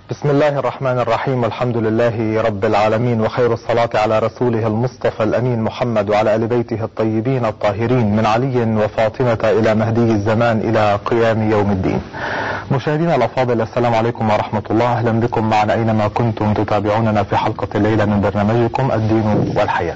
بسم الله الرحمن الرحيم، والحمد لله رب العالمين، وخير الصلاة على رسوله المصطفى الأمين محمد وعلى آل بيته الطيبين الطاهرين من علي وفاطمة إلى مهدي الزمان إلى قيام يوم الدين. مشاهدينا الأفاضل، السلام عليكم ورحمة الله. أهلا بكم معنا أينما كنتم تتابعوننا في حلقة الليلة من برنامجكم الدين والحياة.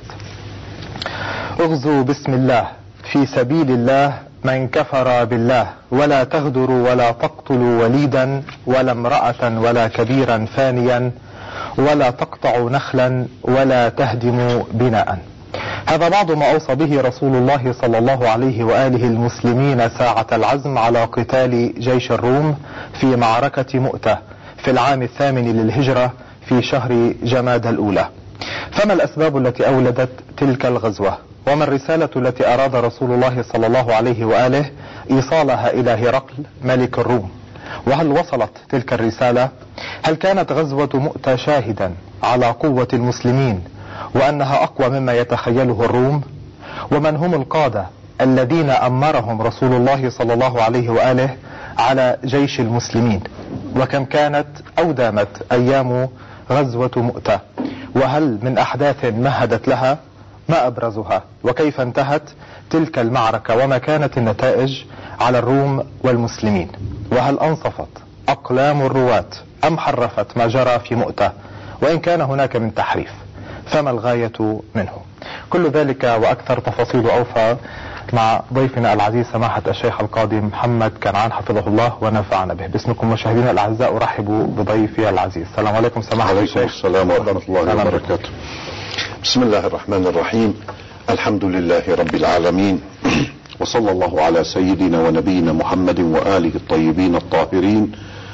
اغزوا بسم الله في سبيل الله من كفر بالله، ولا تغدروا ولا تقتلوا وليدا ولا امرأة ولا كبيرا فانيا، ولا تقطعوا نخلا ولا تهدموا بناء. هذا بعض ما أوصى به رسول الله صلى الله عليه وآله المسلمين ساعة العزم على قتال جيش الروم في معركة مؤتة في العام 8 للهجرة في شهر جمادى الأولى. فما الأسباب التي أولدت تلك الغزوة؟ وما الرسالة التي أراد رسول الله صلى الله عليه وآله إيصالها إلى هرقل ملك الروم؟ وهل وصلت تلك الرسالة؟ هل كانت غزوة مؤتة شاهدا على قوة المسلمين وأنها أقوى مما يتخيله الروم؟ ومن هم القادة الذين أمرهم رسول الله صلى الله عليه وآله على جيش المسلمين؟ وكم كانت أو دامت أيام غزوة مؤتة؟ وهل من أحداث مهدت لها؟ ما أبرزها؟ وكيف انتهت تلك المعركة؟ وما كانت النتائج على الروم والمسلمين؟ وهل أنصفت أقلام الرواة أم حرفت ما جرى في مؤتة؟ وإن كان هناك من تحريف فما الغاية منه؟ كل ذلك وأكثر تفاصيل أوفى مع ضيفنا العزيز سماحة الشيخ القاضي محمد كنعان حفظه الله ونفعنا به. باسمكم مشاهدينا الأعزاء أرحب بضيفي العزيز. السلام عليكم سماحة الشيخ. عليكم السلام ورحمة الله وبركاته. بسم الله الرحمن الرحيم. الحمد لله رب العالمين، وصلى الله على سيدنا ونبينا محمد وآله الطيبين الطاهرين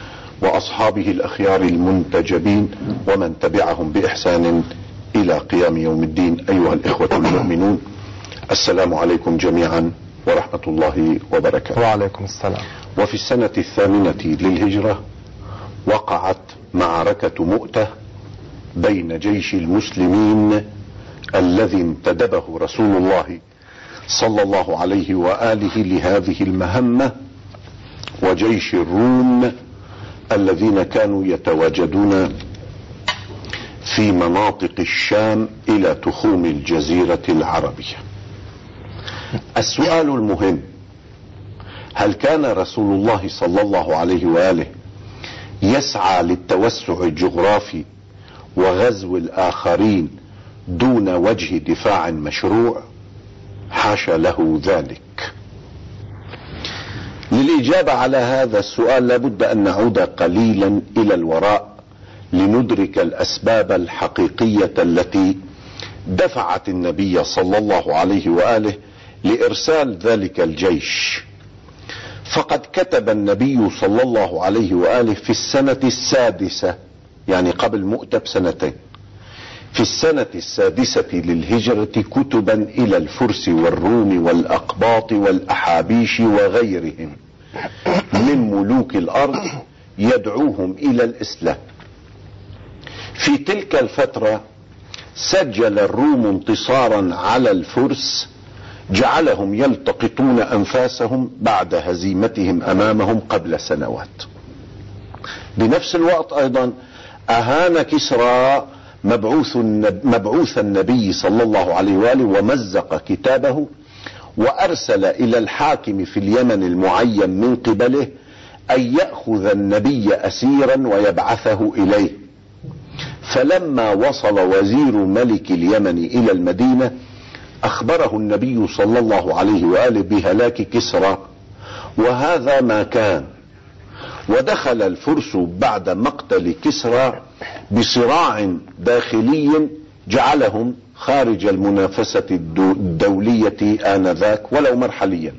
وأصحابه الأخيار المنتجبين ومن تبعهم بإحسان إلى قيام يوم الدين. أيها الإخوة المؤمنون، السلام عليكم جميعا ورحمة الله وبركاته. وعليكم السلام. وفي السنة 8 للهجرة وقعت معركة مؤتة بين جيش المسلمين الذي انتدبه رسول الله صلى الله عليه وآله لهذه المهمة، وجيش الروم الذين كانوا يتواجدون في مناطق الشام إلى تخوم الجزيرة العربية. السؤال المهم: هل كان رسول الله صلى الله عليه وآله يسعى للتوسع الجغرافي وغزو الآخرين دون وجه دفاع مشروع؟ حاشا له ذلك. للإجابة على هذا السؤال لابد أن نعود قليلا إلى الوراء لندرك الأسباب الحقيقية التي دفعت النبي صلى الله عليه وآله لإرسال ذلك الجيش. فقد كتب النبي صلى الله عليه وآله في السنة 6، يعني قبل مؤتة بسنتين، في السنة 6 للهجرة كتبا إلى الفرس والروم والأقباط والأحابيش وغيرهم من ملوك الأرض يدعوهم إلى الإسلام. في تلك الفترة سجل الروم انتصارا على الفرس جعلهم يلتقطون أنفاسهم بعد هزيمتهم أمامهم قبل سنوات. بنفس الوقت أيضا أهان كسرى مبعوث النبي صلى الله عليه وآله ومزق كتابه، وأرسل إلى الحاكم في اليمن المعين من قبله أن يأخذ النبي أسيرا ويبعثه إليه. فلما وصل وزير ملك اليمن إلى المدينة أخبره النبي صلى الله عليه وآله بهلاك كسرى، وهذا ما كان. ودخل الفرس بعد مقتل كسرى بصراع داخلي جعلهم خارج المنافسة الدولية آنذاك ولو مرحليا.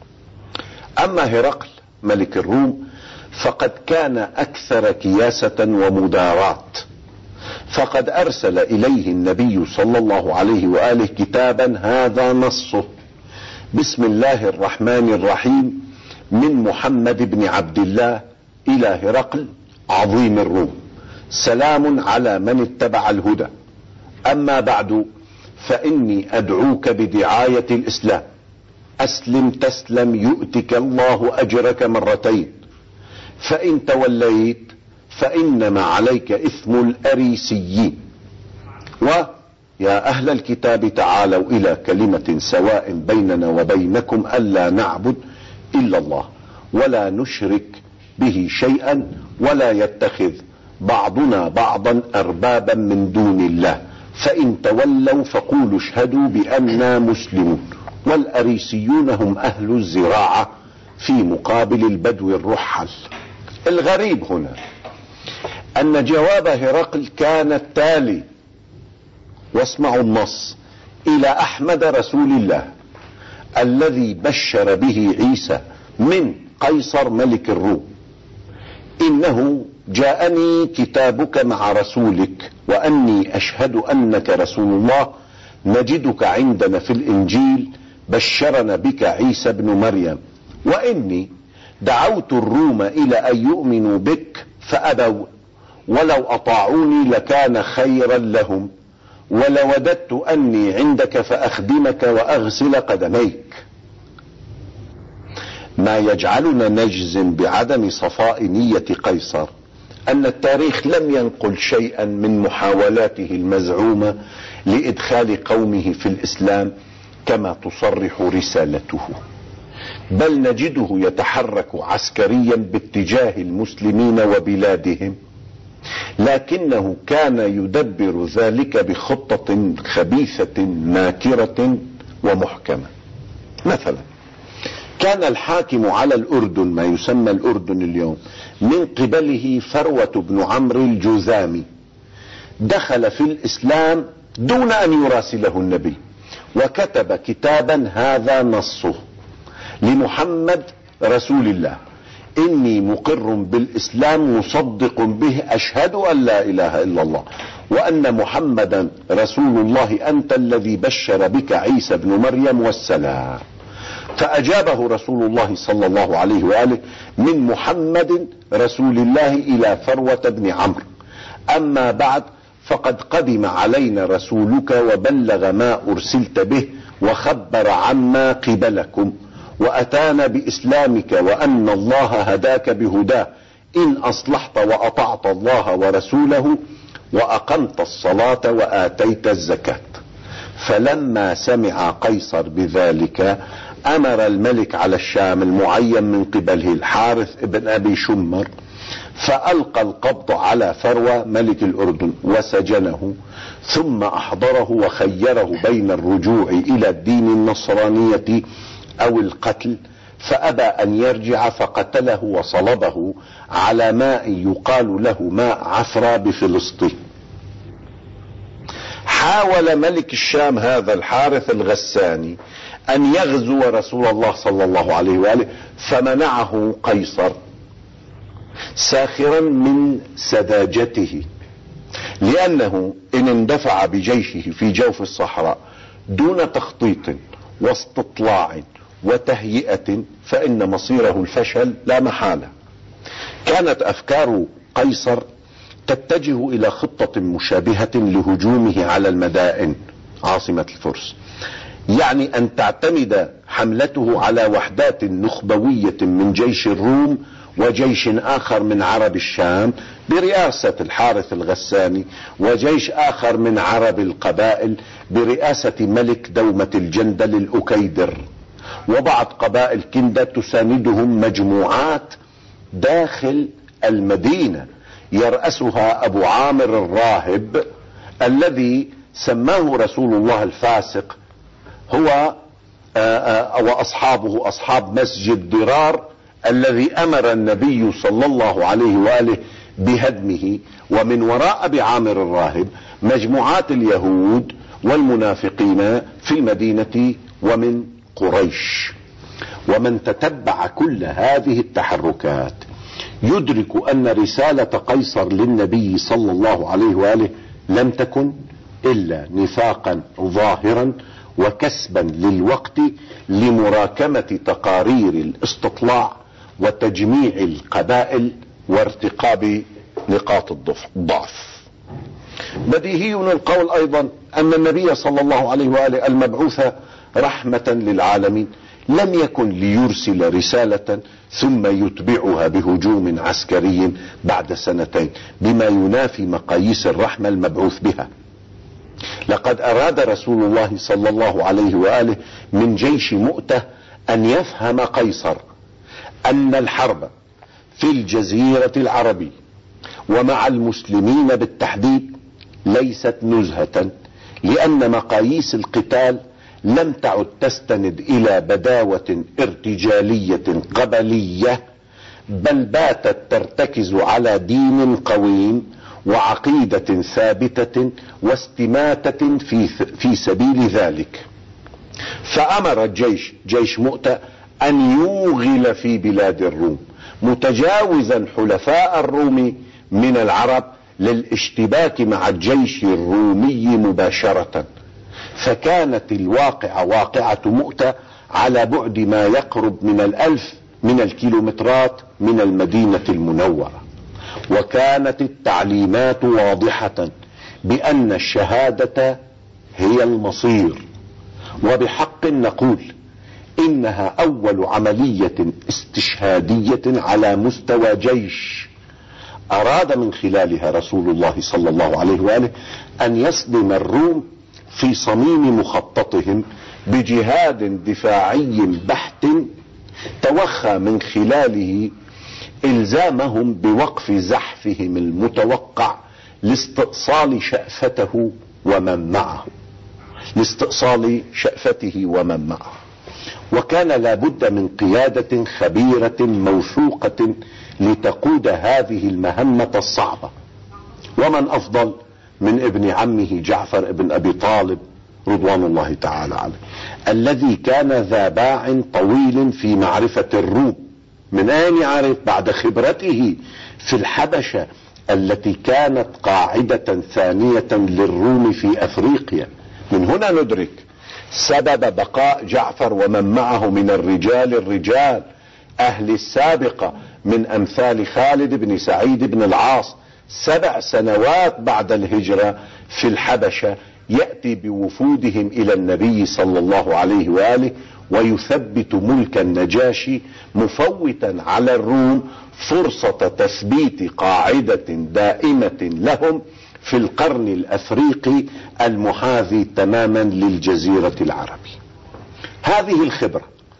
أما هرقل ملك الروم فقد كان أكثر كياسة ومداراة، فقد أرسل إليه النبي صلى الله عليه وآله كتابا هذا نصه: بسم الله الرحمن الرحيم من محمد بن عبد الله إلى هرقل عظيم الروم، سلام على من اتبع الهدى، أما بعد فإني أدعوك بدعاية الإسلام، أسلم تسلم يؤتك الله أجرك مرتين، فإن توليت فإنما عليك إثم الأريسيين. ويا أهل الكتاب تعالوا إلى كلمة سواء بيننا وبينكم ألا نعبد إلا الله ولا نشرك به شيئا ولا يتخذ بعضنا بعضا أربابا من دون الله فإن تولوا فقولوا اشهدوا بأننا مسلمون. والأريسيون هم أهل الزراعة في مقابل البدو الرحل. الغريب هنا أن جواب هرقل كان التالي، واسمعوا النص: إلى أحمد رسول الله الذي بشر به عيسى من قيصر ملك الروم، إنه جاءني كتابك مع رسولك وأني أشهد أنك رسول الله، نجدك عندنا في الإنجيل بشرنا بك عيسى بن مريم، وإني دعوت الروم إلى أن يؤمنوا بك فأبوا، ولو أطاعوني لكان خيرا لهم، ولوددت أني عندك فأخدمك وأغسل قدميك. ما يجعلنا نجزم بعدم صفاء نية قيصر أن التاريخ لم ينقل شيئا من محاولاته المزعومة لإدخال قومه في الإسلام كما تصرح رسالته، بل نجده يتحرك عسكريا باتجاه المسلمين وبلادهم، لكنه كان يدبر ذلك بخطة خبيثة ماكرة ومحكمة. مثلا كان الحاكم على الأردن، ما يسمى الأردن اليوم، من قبله فروة بن عمرو الجذامي، دخل في الإسلام دون أن يراسله النبي، وكتب كتابا هذا نصه لمحمد رسول الله: إني مقر بالإسلام مصدق به، أشهد أن لا إله إلا الله وأن محمدا رسول الله، أنت الذي بشر بك عيسى بن مريم والسلام. فأجابه رسول الله صلى الله عليه وآله: من محمد رسول الله إلى فروة بن عمرو، أما بعد فقد قدم علينا رسولك وبلغ ما أرسلت به وخبر عما قبلكم، وأتانا بإسلامك وأن الله هداك بهداه إن أصلحت وأطعت الله ورسوله وأقمت الصلاة وآتيت الزكاة. فلما سمع قيصر بذلك أمر الملك على الشام المعين من قبله الحارث ابن أبي شمر، فألقى القبض على فروة ملك الأردن وسجنه، ثم أحضره وخيره بين الرجوع إلى الدين النصرانية أو القتل، فأبى أن يرجع فقتله وصلبه على ماء يقال له ماء عفرة بفلسطين. حاول ملك الشام هذا الحارث الغساني أن يغزو رسول الله صلى الله عليه وآله، فمنعه قيصر ساخرا من سذاجته، لأنه إن اندفع بجيشه في جوف الصحراء دون تخطيط واستطلاع وتهيئة فإن مصيره الفشل لا محالة. كانت أفكار قيصر تتجه إلى خطة مشابهة لهجومه على المدائن عاصمة الفرس، يعني أن تعتمد حملته على وحدات نخبوية من جيش الروم وجيش آخر من عرب الشام برئاسة الحارث الغساني، وجيش آخر من عرب القبائل برئاسة ملك دومة الجندل الأكيدر، وبعض قبائل كندة تساندهم مجموعات داخل المدينة يرأسها أبو عامر الراهب الذي سماه رسول الله الفاسق، هو وأصحابه أصحاب مسجد ضرار الذي أمر النبي صلى الله عليه وآله بهدمه. ومن وراء أبي عامر الراهب مجموعات اليهود والمنافقين في المدينة ومن قريش. ومن تتبع كل هذه التحركات يدرك أن رسالة قيصر للنبي صلى الله عليه وآله لم تكن إلا نفاقا ظاهرا وكسبا للوقت لمراكمة تقارير الاستطلاع وتجميع القبائل وارتقاب نقاط الضعف. بديهي القول أيضا أن النبي صلى الله عليه وآله المبعوث رحمة للعالمين لم يكن ليرسل رسالة ثم يتبعها بهجوم عسكري بعد سنتين بما ينافي مقاييس الرحمة المبعوث بها. لقد أراد رسول الله صلى الله عليه وآله من جيش مؤتة أن يفهم قيصر أن الحرب في الجزيرة العربية ومع المسلمين بالتحديد ليست نزهة، لأن مقاييس القتال لم تعد تستند إلى بداوة ارتجالية قبلية، بل باتت ترتكز على دين قويم وعقيدة ثابتة واستماتة في سبيل ذلك. فأمر الجيش جيش مؤتة أن يوغل في بلاد الروم، متجاوزا حلفاء الروم من العرب للاشتباك مع الجيش الرومي مباشرة. فكانت الواقعة واقعة مؤتة على بعد ما يقرب من 1000 من الكيلومترات من المدينة المنورة، وكانت التعليمات واضحة بأن الشهادة هي المصير. وبحق نقول إنها أول عملية استشهادية على مستوى جيش أراد من خلالها رسول الله صلى الله عليه وآله أن يصدم الروم في صميم مخططهم بجهاد دفاعي بحت توخى من خلاله إلزامهم بوقف زحفهم المتوقع لاستئصال شأفته ومن معه. وكان لابد من قيادة خبيرة موثوقة لتقود هذه المهمة الصعبة، ومن أفضل من ابن عمه جعفر ابن أبي طالب رضوان الله تعالى عليه، الذي كان ذا باع طويل في معرفة الروم. من أين يعرف؟ بعد خبرته في الحبشة التي كانت قاعدة ثانية للروم في أفريقيا. من هنا ندرك سبب بقاء جعفر ومن معه من الرجال أهل السابقة، من أمثال خالد بن سعيد بن العاص 7 سنوات بعد الهجرة في الحبشة، يأتي بوفودهم إلى النبي صلى الله عليه وآله ويثبت ملك النجاشي، مفوتا على الروم فرصة تثبيت قاعدة دائمة لهم في القرن الأفريقي المحاذي تماما للجزيرة العربية. هذه الخبرة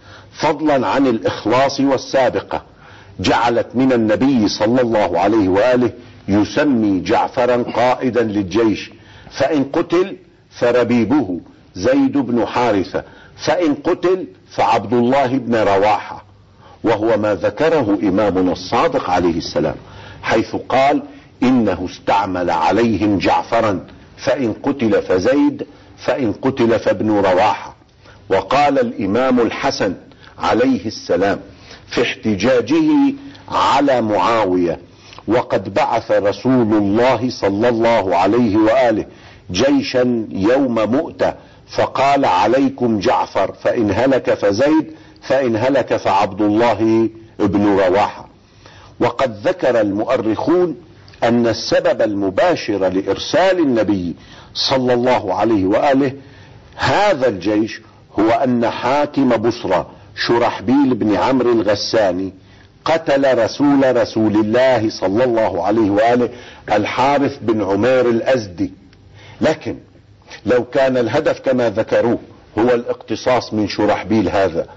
فضلا عن الإخلاص والسابقة جعلت من النبي صلى الله عليه وآله يسمي جعفرا قائدا للجيش، فإن قتل فربيبه زيد بن حارثة، فإن قتل فعبد الله بن رواحة، وهو ما ذكره إمامنا الصادق عليه السلام حيث قال إنه استعمل عليهم جعفرا، فإن قتل فزيد، فإن قتل فابن رواحة. وقال الإمام الحسن عليه السلام في احتجاجه على معاوية: وقد بعث رسول الله صلى الله عليه وآله جيشا يوم مؤتة فقال عليكم جعفر، فإن هلك فزيد، فإن هلك فعبد الله ابن رواحة. وقد ذكر المؤرخون أن السبب المباشر لإرسال النبي صلى الله عليه وآله هذا الجيش هو أن حاكم بصرى شرحبيل بن عمرو الغساني قتل رسول الله صلى الله عليه وآله الحارث بن عمير الأزدي. لكن لو كان الهدف كما ذكروه هو الاقتصاص من شرحبيل هذا،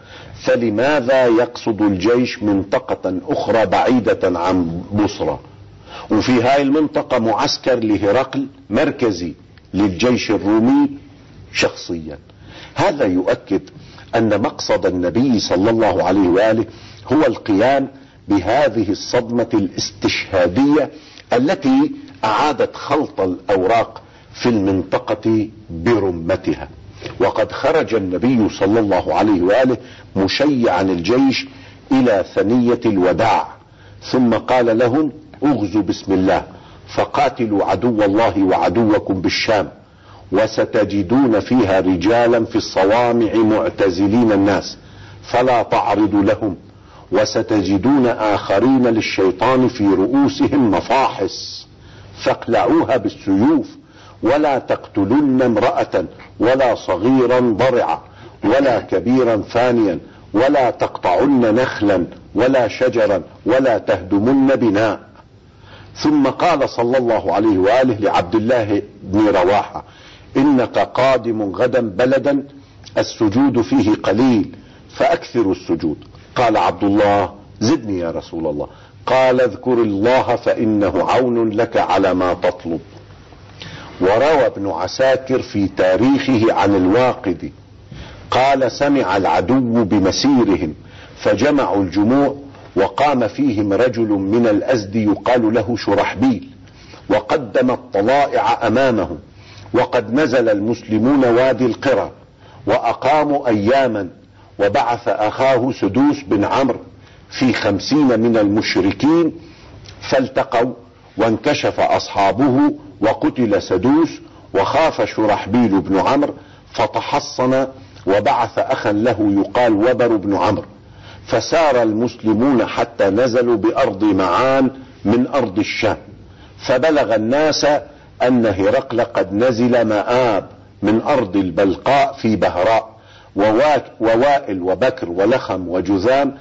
فلماذا يقصد الجيش منطقة أخرى بعيدة عن بصرى؟ وفي هاي المنطقة معسكر لهرقل مركزي للجيش الرومي شخصيا. هذا يؤكد أن مقصد النبي صلى الله عليه وآله هو القيام بهذه الصدمة الاستشهادية التي أعادت خلط الأوراق في المنطقة برمتها. وقد خرج النبي صلى الله عليه وآله مشيعا الجيش إلى ثنية الوداع، ثم قال لهم: اغزوا بسم الله فقاتلوا عدو الله وعدوكم بالشام، وستجدون فيها رجالا في الصوامع معتزلين الناس فلا تعرضوا لهم، وستجدون آخرين للشيطان في رؤوسهم مفاحص فاقلعوها بالسيوف، ولا تقتلن امرأة ولا صغيرا ضرعا ولا كبيرا فانيا ولا تقطعن نخلا ولا شجرا ولا تهدمن بناء. ثم قال صلى الله عليه وآله لعبد الله بن رواحة: إنك قادم غدا بلدا السجود فيه قليل فأكثر السجود. قال عبد الله: زدني يا رسول الله. قال: اذكر الله فإنه عون لك على ما تطلب. وروى ابن عساكر في تاريخه عن الواقدي قال: سمع العدو بمسيرهم فجمعوا الجموع، وقام فيهم رجل من الأزد يقال له شرحبيل، وقدم الطلائع أمامه، وقد نزل المسلمون وادي القرى وأقاموا أياما، وبعث أخاه سدوس بن عمرو في 50 من المشركين فالتقوا، وانكشف أصحابه وقتل سدوس، وخاف شرحبيل بن عمرو فتحصن، وبعث أخا له يقال وبر بن عمرو، فسار المسلمون حتى نزلوا بأرض معان من أرض الشام، فبلغ الناس أن هرقل قد نزل مآب من أرض البلقاء في بهراء، ووائل وبكر ولخم وجذام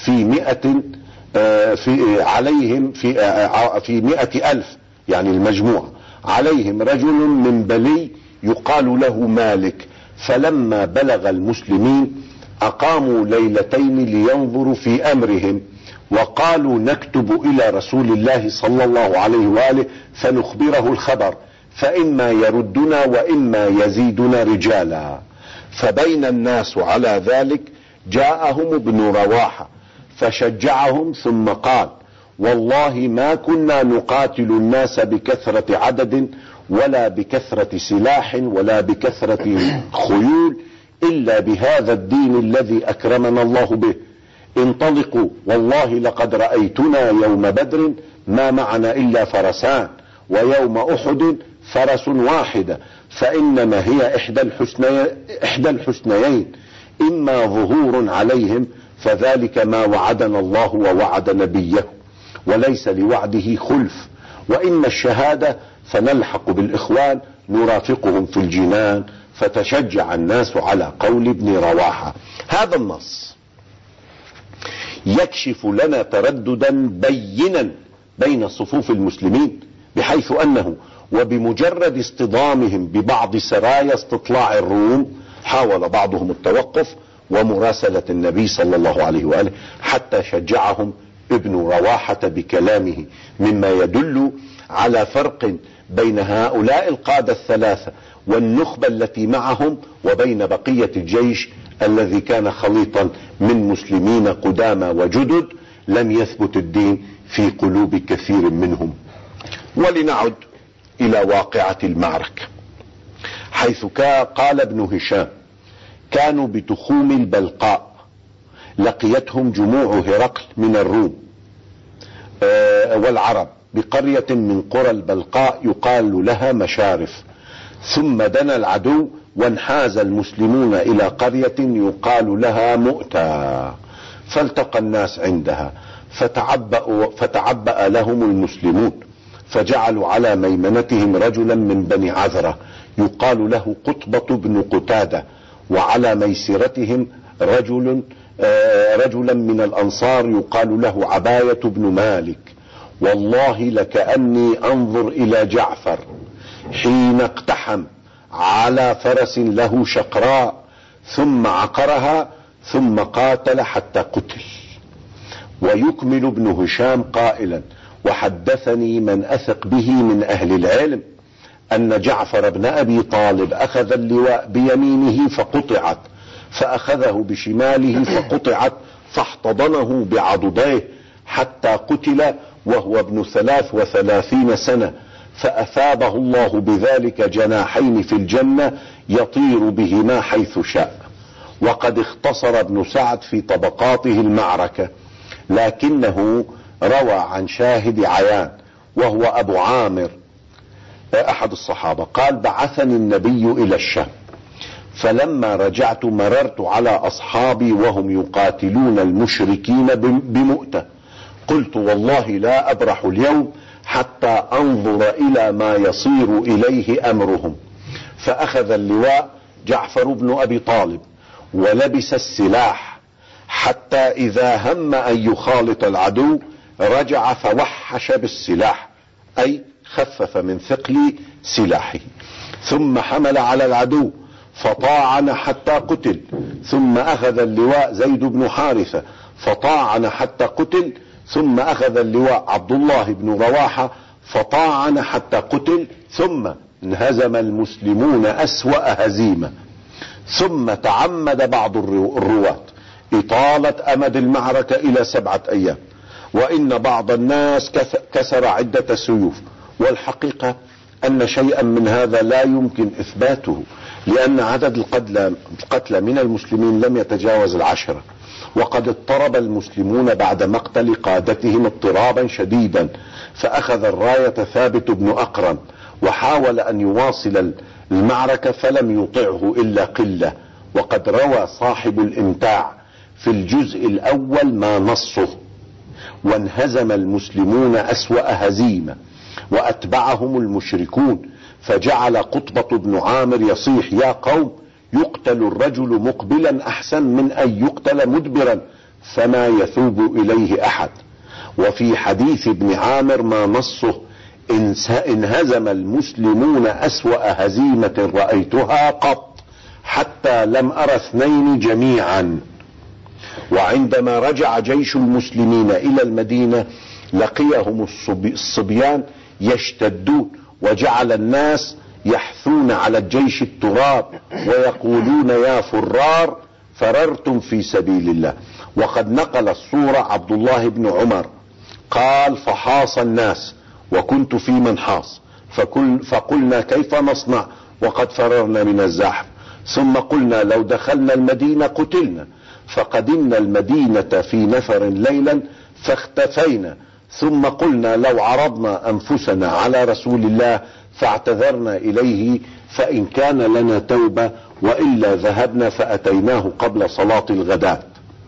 عليهم في 100,000، يعني المجموع عليهم رجل من بلي يقال له مالك. فلما بلغ المسلمين أقاموا ليلتين لينظروا في أمرهم، وقالوا: نكتب إلى رسول الله صلى الله عليه وآله فنخبره الخبر، فإما يردنا وإما يزيدنا رجالا. فبين الناس على ذلك جاءهم ابن رواحة فشجعهم، ثم قال: والله ما كنا نقاتل الناس بكثرة عدد ولا بكثرة سلاح ولا بكثرة خيول إلا بهذا الدين الذي أكرمنا الله به. انطلقوا، والله لقد رأيتنا يوم بدر ما معنا إلا فرسان، ويوم أحد فرس واحدة، فإنما هي إحدى الحسنيين، إما ظهور عليهم فذلك ما وعدنا الله ووعد نبيه، وليس لوعده خلف، وإما الشهادة فنلحق بالإخوان نرافقهم في الجنان. فتشجع الناس على قول ابن رواحة. هذا النص يكشف لنا ترددا بينا بين صفوف المسلمين، بحيث أنه وبمجرد اصطدامهم ببعض سرايا استطلاع الروم حاول بعضهم التوقف ومراسلة النبي صلى الله عليه وآله، حتى شجعهم ابن رواحة بكلامه، مما يدل على فرق بين هؤلاء القادة الثلاثة والنخبة التي معهم وبين بقية الجيش الذي كان خليطا من مسلمين قدامى وجدد لم يثبت الدين في قلوب كثير منهم. ولنعد إلى واقعة المعركة، حيث قال ابن هشام: كانوا بتخوم البلقاء، لقيتهم جموع هرقل من الروم والعرب بقرية من قرى البلقاء يقال لها مشارف، ثم دنا العدو وانحاز المسلمون إلى قرية يقال لها مؤتى، فالتقى الناس عندها فتعبأ لهم المسلمون، فجعلوا على ميمنتهم رجلا من بني عذرة يقال له قطبة بن قتادة، وعلى ميسرتهم رجلا من الأنصار يقال له عباية بن مالك. والله لكأني أنظر إلى جعفر حين اقتحم على فرس له شقراء ثم عقرها ثم قاتل حتى قتل. ويكمل ابن هشام قائلا: وحدثني من أثق به من أهل العلم أن جعفر بن أبي طالب أخذ اللواء بيمينه فقطعت، فأخذه بشماله فقطعت، فاحتضنه بعضديه حتى قتل وهو ابن 33 سنة، فأثابه الله بذلك جناحين في الجنة يطير بهما حيث شاء. وقد اختصر ابن سعد في طبقاته المعركة، لكنه روى عن شاهد عيان وهو أبو عامر أحد الصحابة قال: بعثني النبي إلى الشام، فلما رجعت مررت على أصحابي وهم يقاتلون المشركين بمؤتة، قلت: والله لا أبرح اليوم حتى أنظر إلى ما يصير إليه أمرهم. فأخذ اللواء جعفر بن أبي طالب ولبس السلاح حتى إذا هم أن يخالط العدو رجع فوحش بالسلاح، أي خفف من ثقل سلاحه، ثم حمل على العدو فطاعن حتى قتل، ثم أخذ اللواء زيد بن حارثة فطاعن حتى قتل، ثم أخذ اللواء عبد الله بن رواحة فطاعن حتى قتل، ثم انهزم المسلمون أسوأ هزيمة. ثم تعمد بعض الرواة إطالة أمد المعركة إلى 7 أيام، وإن بعض الناس كسر عدة سيوف، والحقيقة أن شيئا من هذا لا يمكن إثباته، لأن عدد القتلى من المسلمين لم يتجاوز 10، وقد اضطرب المسلمون بعد مقتل قادتهم اضطرابا شديدا، فأخذ الراية ثابت بن أقرن وحاول أن يواصل المعركة فلم يطعه إلا قلة. وقد روى صاحب الإمتاع في الجزء الأول ما نصه: وانهزم المسلمون أسوأ هزيمة وأتبعهم المشركون، فجعل قطبة بن عامر يصيح: يا قوم، يقتل الرجل مقبلا أحسن من أن يقتل مدبرا، فما يثوب إليه أحد. وفي حديث ابن عامر ما نصه: انهزم المسلمون أسوأ هزيمة رأيتها قط، حتى لم أر 2 جميعا. وعندما رجع جيش المسلمين إلى المدينة لقيهم الصبيان يشتدون، وجعل الناس يحثون على الجيش التراب ويقولون: يا فرار، فررتم في سبيل الله. وقد نقل الصورة عبد الله بن عمر قال: فحاص الناس وكنت في من حاص، فقلنا: كيف نصنع وقد فررنا من الزحف؟ ثم قلنا: لو دخلنا المدينة قتلنا، فقدمنا المدينة في نفر ليلا فاختفينا، ثم قلنا: لو عرضنا أنفسنا على رسول الله فاعتذرنا إليه فإن كان لنا توبة، وإلا ذهبنا فأتيناه قبل صلاة الغداة.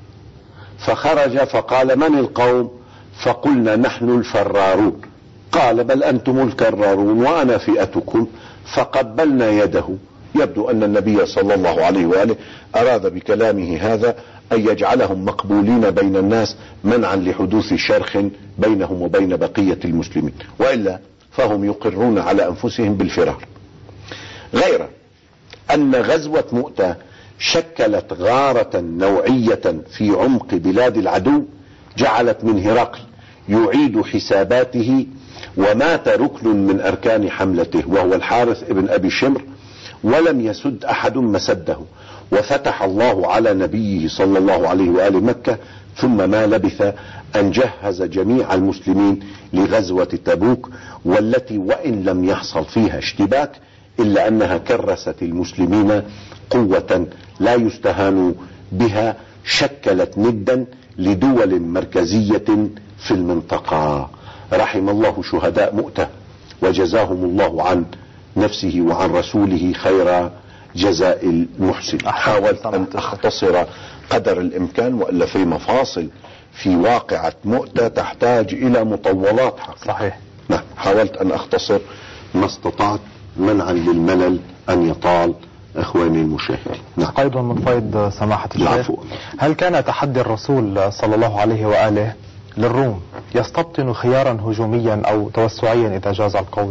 فخرج فقال: من القوم؟ فقلنا: نحن الفرارون. قال: بل أنتم الكرارون وأنا فئتكم. فقبلنا يده. يبدو أن النبي صلى الله عليه وآله أراد بكلامه هذا أن يجعلهم مقبولين بين الناس منعا لحدوث شرخ بينهم وبين بقية المسلمين، وإلا فهم يقرون على أنفسهم بالفرار. غير أن غزوة مؤتة شكلت غارة نوعية في عمق بلاد العدو، جعلت من هرقل يعيد حساباته، ومات ركن من أركان حملته وهو الحارث ابن أبي شمر، ولم يسد أحد مسده، وفتح الله على نبيه صلى الله عليه وآله مكة، ثم ما لبث أن جهز جميع المسلمين لغزوة تبوك، والتي وإن لم يحصل فيها اشتباك إلا أنها كرست المسلمين قوة لا يستهان بها، شكلت ندا لدول مركزية في المنطقة. رحم الله شهداء مؤتة، وجزاهم الله عن نفسه وعن رسوله خير جزاء المحسن. حاولت أن أختصر قدر الإمكان، وإلا في مفاصل في واقعة مؤتة تحتاج إلى مطولات حقيقة. صحيح. نعم، حاولت أن أختصر ما استطعت منعا للملل أن يطال إخواني المشاهدين. نعم. قيد من فيض سماحة الشيخ، هل كان تحدي الرسول صلى الله عليه وآله للروم يستبطن خيارا هجوميا أو توسعيا إذا جاز القول؟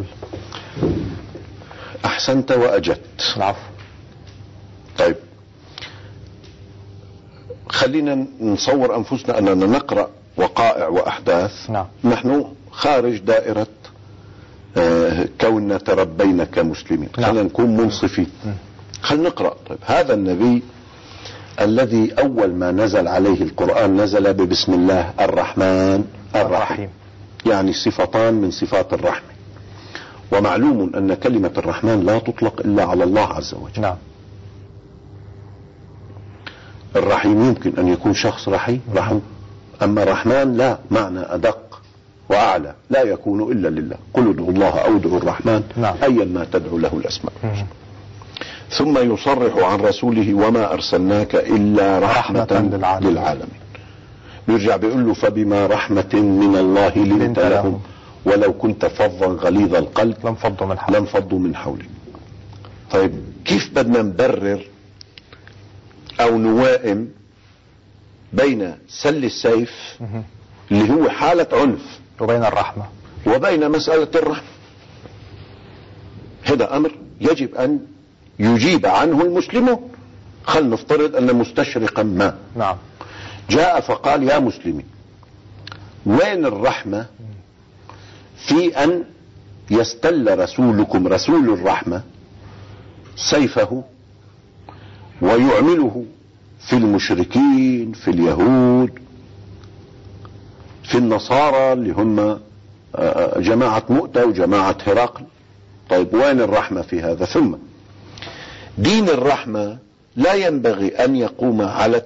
أحسنت وأجدت. العفو. طيب، خلينا نصور أنفسنا أننا نقرأ وقائع وأحداث. نعم. نحن خارج دائرة كوننا تربينا كمسلمين. نعم. خلينا نكون منصفين. خلينا نقرأ. طيب، هذا النبي الذي أول ما نزل عليه القرآن نزل ببسم الله الرحمن الرحيم، يعني صفتان من صفات الرحمة. ومعلوم أن كلمة الرحمن لا تطلق إلا على الله عز وجل. نعم. الرحيم يمكن أن يكون شخص رحيم، أما الرحمن لا، معنى أدق وأعلى، لا يكون إلا لله. قل ادعوا الله أو ادعوا الرحمن. نعم. أيا ما تدعو له الأسماء. ثم يصرح عن رسوله: وما أرسلناك إلا رحمة للعالمين. يرجع بيقول له: فبما رحمة من الله لنت لهم ولو كنت فظا غليظ القلب لانفضوا من حولك. طيب، كيف بدنا نبرر أو نوائم بين سل السيف اللي هو حالة عنف وبين الرحمة وبين مسألة الرحمة. هذا أمر يجب أن يجيب عنه المسلمون. خل نفترض أن مستشرقا ما نعم جاء فقال يا مسلمين وين الرحمة في أن يستل رسولكم رسول الرحمة سيفه ويعمله في المشركين، في اليهود، في النصارى اللي هم جماعة مؤتة وجماعة هرقل. طيب وين الرحمة في هذا؟ ثم دين الرحمة لا ينبغي أن يقوم على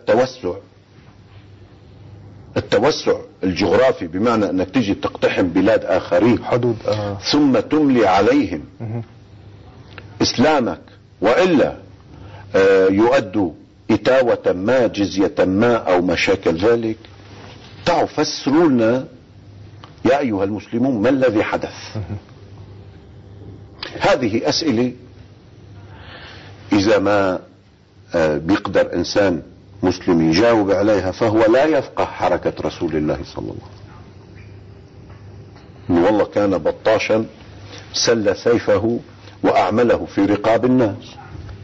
التوسع الجغرافي، بمعنى أنك تجي تقتحم بلاد آخرين حدود ثم تملي عليهم إسلامك، وإلا يؤدوا إتاوة ما، جزية ما، أو ما شاكل ذلك. تعالوا فسروا لنا يا أيها المسلمون ما الذي حدث. هذه أسئلة إذا ما بيقدر إنسان مسلم يجاوب عليها فهو لا يفقه حركة رسول الله صلى الله عليه وسلم. والله كان بطاشا سل سيفه وأعمله في رقاب الناس.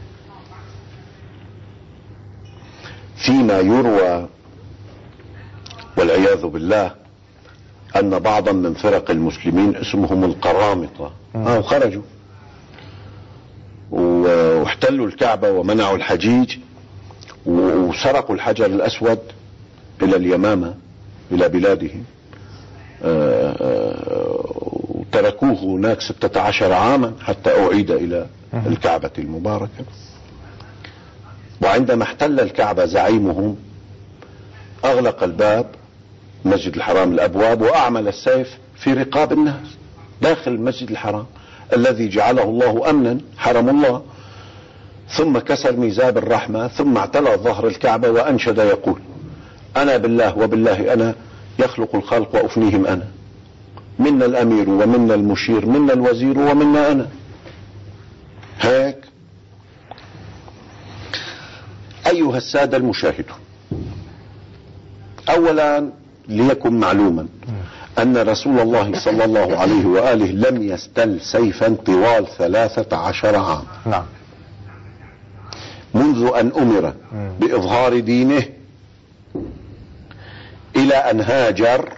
فيما يروى والعياذ بالله أن بعضا من فرق المسلمين اسمهم القرامطة خرجوا واحتلوا الكعبة ومنعوا الحجيج وسرقوا الحجر الأسود إلى اليمامة إلى بلادهم، وتركوه هناك 16 عاما حتى أعيد إلى الكعبة المباركة. وعندما احتل الكعبة زعيمهم أغلق الباب مسجد الحرام الأبواب وأعمل السيف في رقاب الناس داخل المسجد الحرام الذي جعله الله أمنا، حرم الله. ثم كسر ميزاب الرحمة، ثم اعتلى ظهر الكعبة وأنشد يقول أنا بالله وبالله أنا يخلق الخلق وأفنيهم أنا، منا الأمير ومنا المشير، منا الوزير ومنا أنا. هيك أيها السادة المشاهدون، أولا ليكن معلوما أن رسول الله صلى الله عليه وآله لم يستل سيفا طوال 13 عام. نعم. منذ أن أمر بإظهار دينه إلى أن هاجر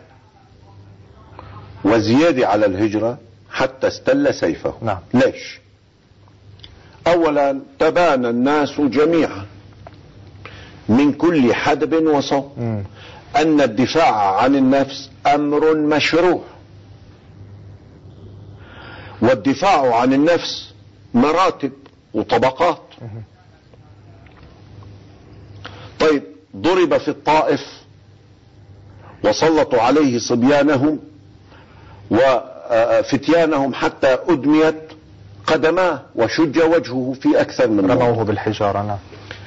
وزيادة على الهجرة حتى استل سيفه. نعم. ليش؟ أولا تبان الناس جميعا من كل حدب وصوب أن الدفاع عن النفس أمر مشروع، والدفاع عن النفس مراتب وطبقات. طيب ضرب في الطائف وسلطوا عليه صبيانهم وفتيانهم حتى أدميت قدماه وشج وجهه في أكثر من رموه بالحجارة. نعم.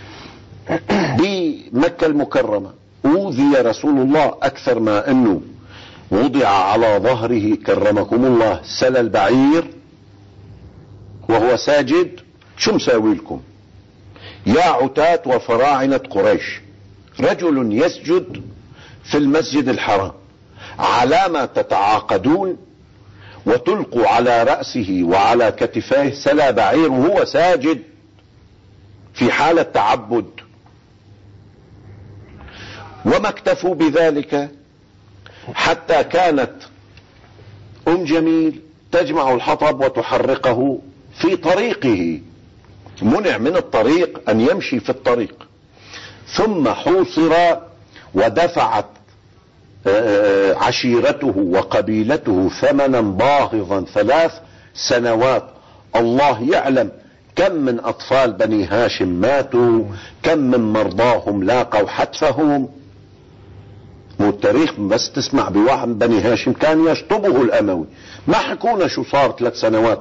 بمكة المكرمة أوذي رسول الله أكثر ما أنه وضع على ظهره كرمكم الله سل البعير وهو ساجد. شو مساوي لكم يا عتاة وفراعنة قريش؟ رجل يسجد في المسجد الحرام على ما تتعاقدون وتلقوا على رأسه وعلى كتفيه سل بعير وهو ساجد في حالة تعبد. وما اكتفوا بذلك حتى كانت أم جميل تجمع الحطب وتحرقه في طريقه، منع من الطريق أن يمشي في الطريق. ثم حوصر ودفعت عشيرته وقبيلته ثمنا باهظا 3 سنوات. الله يعلم كم من أطفال بني هاشم ماتوا، كم من مرضاهم لاقوا حتفهم. والتاريخ بس تسمع بواحد من بني هاشم كان يشطبه الأموي، ما حكونا شو صار 3 سنوات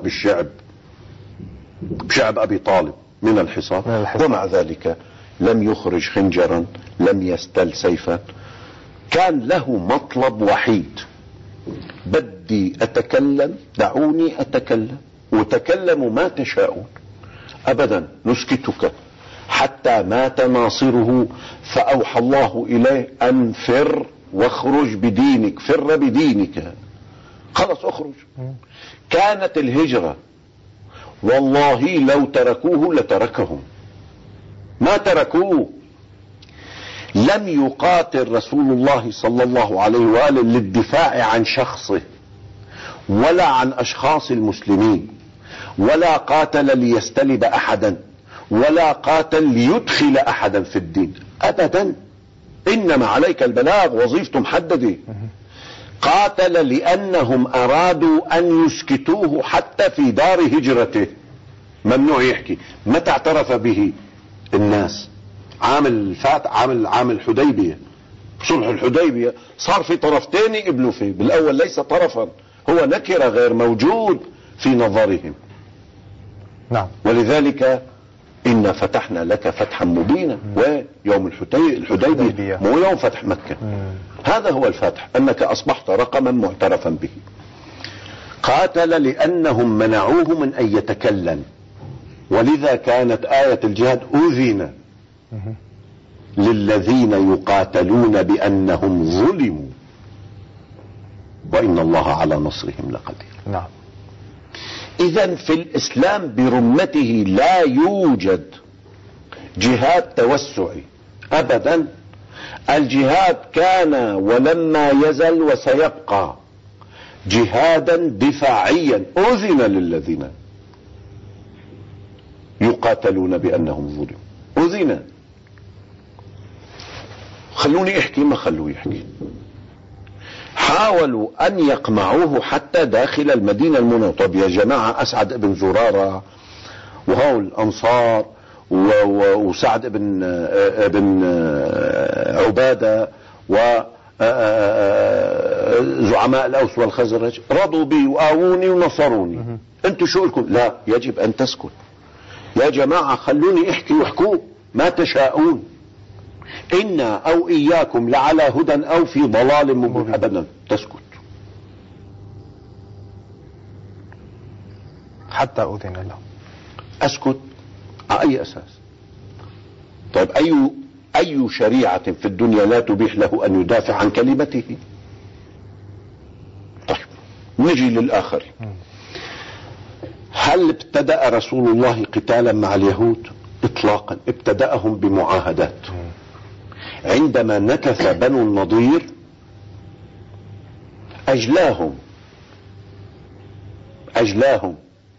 بشعب أبي طالب من الحصار. ومع ذلك لم يخرج خنجرا، لم يستل سيفا. كان له مطلب وحيد: بدي أتكلم، دعوني أتكلم، وتكلموا ما تشاءون، أبدا نسكتك حتى مات ناصره، فأوحى الله إليه أن فر واخرج بدينك، فر بدينك، خلص اخرج. كانت الهجرة والله لو تركوه لتركهم، ما تركوه. لم يقاتل رسول الله صلى الله عليه وآله للدفاع عن شخصه ولا عن أشخاص المسلمين، ولا قاتل ليستلب أحدا، ولا قاتل ليدخل أحدا في الدين أبدا. إنما عليك البلاغ، وظيفته محددة. قاتل لأنهم أرادوا أن يسكتوه حتى في دار هجرته، ممنوع يحكي. متى اعترف به الناس؟ عام الحديبية، صلح الحديبية، صار في طرفتين يقبلوا فيه، بالأول ليس طرفا، هو نكرة غير موجود في نظرهم. نعم. ولذلك إنا فتحنا لك فتحا مبينا، ويوم الحديبية مو يوم فتح مكة. هذا هو الفتح، أنك أصبحت رقما معترفا به. قاتل لأنهم منعوه من أن يتكلم، ولذا كانت آية الجهاد أذن للذين يقاتلون بأنهم ظلموا وإن الله على نصرهم لقدير. نعم. إذن في الإسلام برمته لا يوجد جهاد توسعي أبدا. الجهاد كان ولما يزل وسيبقى جهادا دفاعيا، أذن للذين يقاتلون بأنهم ظلموا، أذن. خلوني احكي، ما خلوه يحكي. حاولوا ان يقمعوه حتى داخل المدينة المنورة. طب يا جماعة، اسعد بن زرارة وهول الانصار وسعد بن عبادة وزعماء الاوس والخزرج رضوا بي وآووني ونصروني، انتوا شو لكم؟ لا، يجب ان تسكت يا جماعة، خلوني احكي واحكوا ما تشاءون. إنا أو إياكم لعلى هدى أو في ضلال مبين. أبدا، تسكت حتى أذن له. أسكت على أي أساس؟ طيب أي شريعة في الدنيا لا تبيح له أن يدافع عن كلمته؟ طيب نجي للآخر. هل ابتدأ رسول الله قتالا مع اليهود؟ إطلاقا. ابتدأهم بمعاهدات. عندما نكث بنو النضير أجلاهم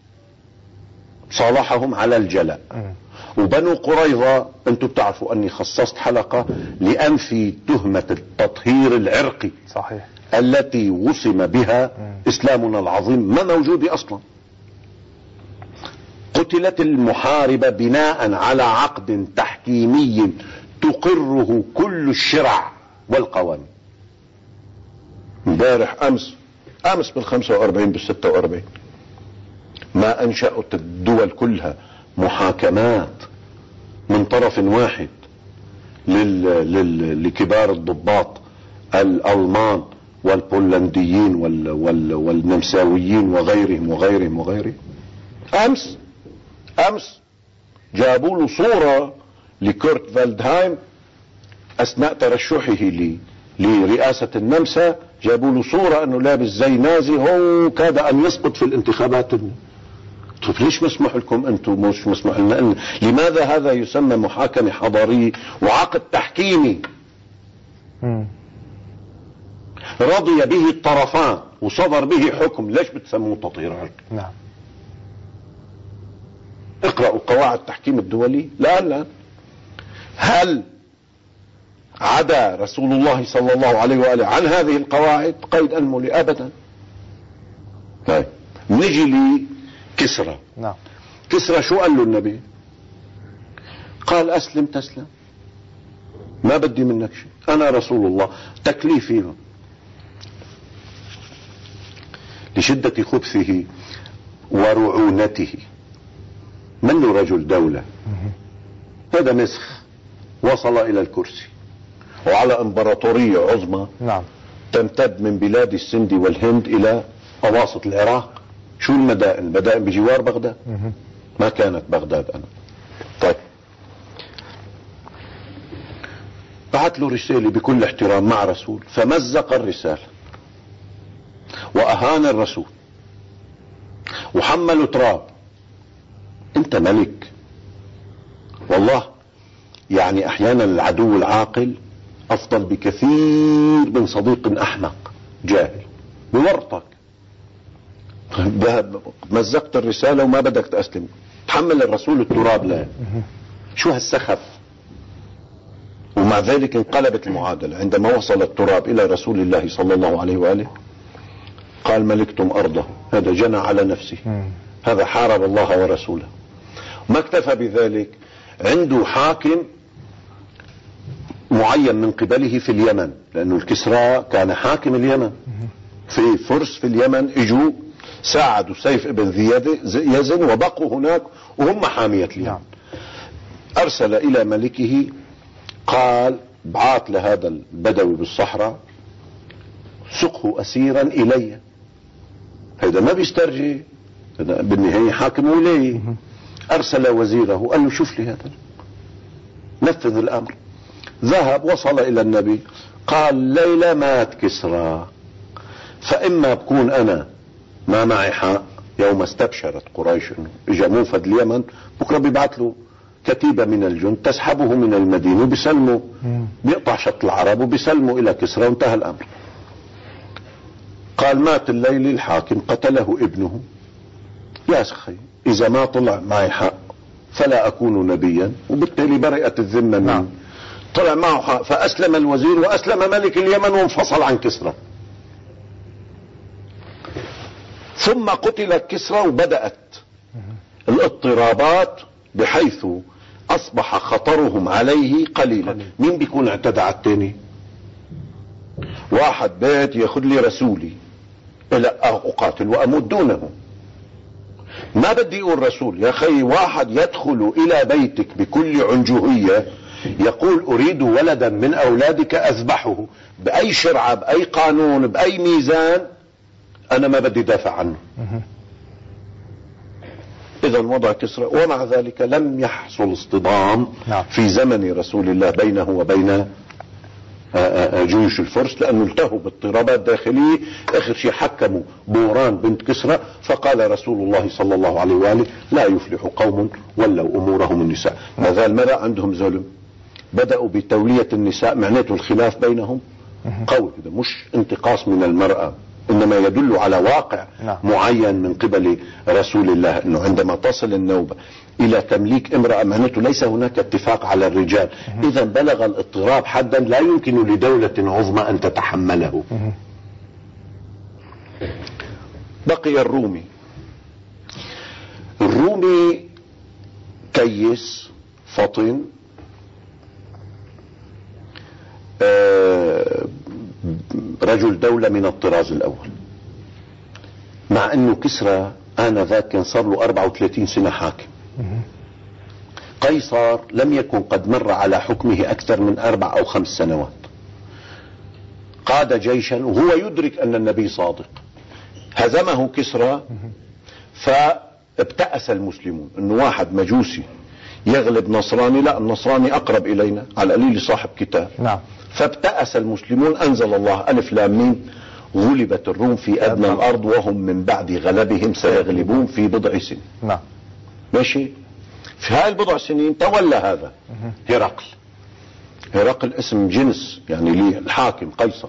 صالحهم على الجلاء. وبنو قريظة، انتم بتعرفوا اني خصصت حلقة لأنفي تهمة التطهير العرقي. صحيح. التي وصم بها اسلامنا العظيم، ما موجودة اصلا. قتلت المحاربة بناء على عقد تحكيمي تقره كل الشرع والقوانين. امبارح امس بال45 بال46 ما انشأت الدول كلها محاكمات من طرف واحد لكبار الضباط الألمان والبولنديين والنمساويين وغيرهم. امس جابوا له صورة لكورت فالدهايم اثناء ترشحه لرئاسة النمسا، جابوا له صورة انه لابس زي نازي، هو كاد ان يسقط في الانتخابات. طيب ليش مسموح لكم انتم مش مسموح لنا؟ لماذا هذا يسمى محاكمة حضارية وعقد تحكيمي رضي به الطرفان وصدر به حكم؟ ليش بتسموه تطهير عرقي؟ نعم. اقرأوا قواعد التحكيم الدولي. لا. هل عدا رسول الله صلى الله عليه وآله عن هذه القواعد قيد أنملي؟ أبدا. طيب نجي لكسرى. نعم. كسرى شو قال له النبي؟ قال أسلم تسلم، ما بدي منك شيء، أنا رسول الله. تكليفي لشدة خبثه ورعونته، منه رجل دولة، هذا مسخ وصل إلى الكرسي وعلى امبراطورية عظمى. نعم. تمتد من بلاد السند والهند إلى أواسط العراق. شو المدائن؟ مدائن بجوار بغداد، ما كانت بغداد أنا. طيب بعت له رسالة بكل احترام مع رسول، فمزق الرسالة وأهان الرسول وحمله تراب. انت ملك والله. يعني احيانا العدو العاقل افضل بكثير من صديق احمق جاهل بورطك. مزقت الرسالة وما بدك تأسلم، تحمل الرسول التراب. لا، شو هالسخف. ومع ذلك انقلبت المعادلة عندما وصل التراب الى رسول الله صلى الله عليه وآله. قال ملكتم ارضه، هذا جنى على نفسه، هذا حارب الله ورسوله. ما اكتفى بذلك، عنده حاكم معين من قبله في اليمن، لانه الكسرى كان حاكم اليمن. في فرس في اليمن اجوا ساعدوا سيف ابن ذي يزن وبقوا هناك وهم حامية اليمن. ارسل الى ملكه، قال بعث لهذا البدوي بالصحراء سقه اسيرا الي. هذا ما بيسترجي، هذا بالنهاية حاكم ولاية. ارسل وزيره قال له شوف لي هذا، نفذ الامر. ذهب وصل الى النبي، قال ليلة مات كسرى، فاما بكون انا ما معي حق. يوم استبشرت قريش انه اجا موفد اليمن، بكره بيبعث له كتيبة من الجند تسحبه من المدينة وبيسلموا، بيقطع شط العرب وبيسلموا الى كسرى وانتهى الامر. قال مات الليل الحاكم، قتله ابنه. يا سخي اذا ما طلع معي حق فلا اكون نبيا، وبالتالي برئت الذمة منه. طلع معه حق، فاسلم الوزير واسلم ملك اليمن وانفصل عن كسرى. ثم قتل كسرى وبدأت الاضطرابات، بحيث اصبح خطرهم عليه قليلا. مين بيكون اعتدى على التاني؟ واحد بيت ياخذ لي رسولي الى اقاتل واموت دونه. ما بدي اقول رسول يا اخي، واحد يدخل الى بيتك بكل عنجهية يقول اريد ولدا من اولادك اذبحه، باي شرعة باي قانون باي ميزان، انا ما بدي دافع عنه. اذا وضع كسرى. ومع ذلك لم يحصل اصطدام في زمن رسول الله بينه وبين جيوش الفرس، لانه التهوا باضطرابات داخلية. اخر شيء حكموا بوران بنت كسرى، فقال رسول الله صلى الله عليه وآله لا يفلح قوم ولوا امورهم النساء. ما زال مرأة عندهم ظلم، بدأوا بتولية النساء، معناته الخلاف بينهم قوي. مش انتقاص من المرأة، انما يدل على واقع معين من قبل رسول الله، انه عندما تصل النوبة الى تمليك امرأة معناته ليس هناك اتفاق على الرجال. اذا بلغ الاضطراب حدا لا يمكن لدولة عظمى ان تتحمله. بقي الرومي. الرومي كيس فطن، رجل دولة من الطراز الاول، مع انه كسرى انذاك كان صار له 34 سنة حاكم. قيصر لم يكن قد مر على حكمه اكثر من 4 أو 5 سنوات. قاد جيشا وهو يدرك ان النبي صادق. هزمه كسرى، فابتأس المسلمون انه واحد مجوسي يغلب نصراني، لا النصراني اقرب الينا، على القليل صاحب كتاب. فابتأس المسلمون. انزل الله الف لام ميم غلبت الروم في ادنى الارض وهم من بعد غلبهم سيغلبون في بضع سنين. ماشي. في هاي البضع سنين تولى هذا هرقل. هرقل اسم جنس يعني للحاكم قيصر.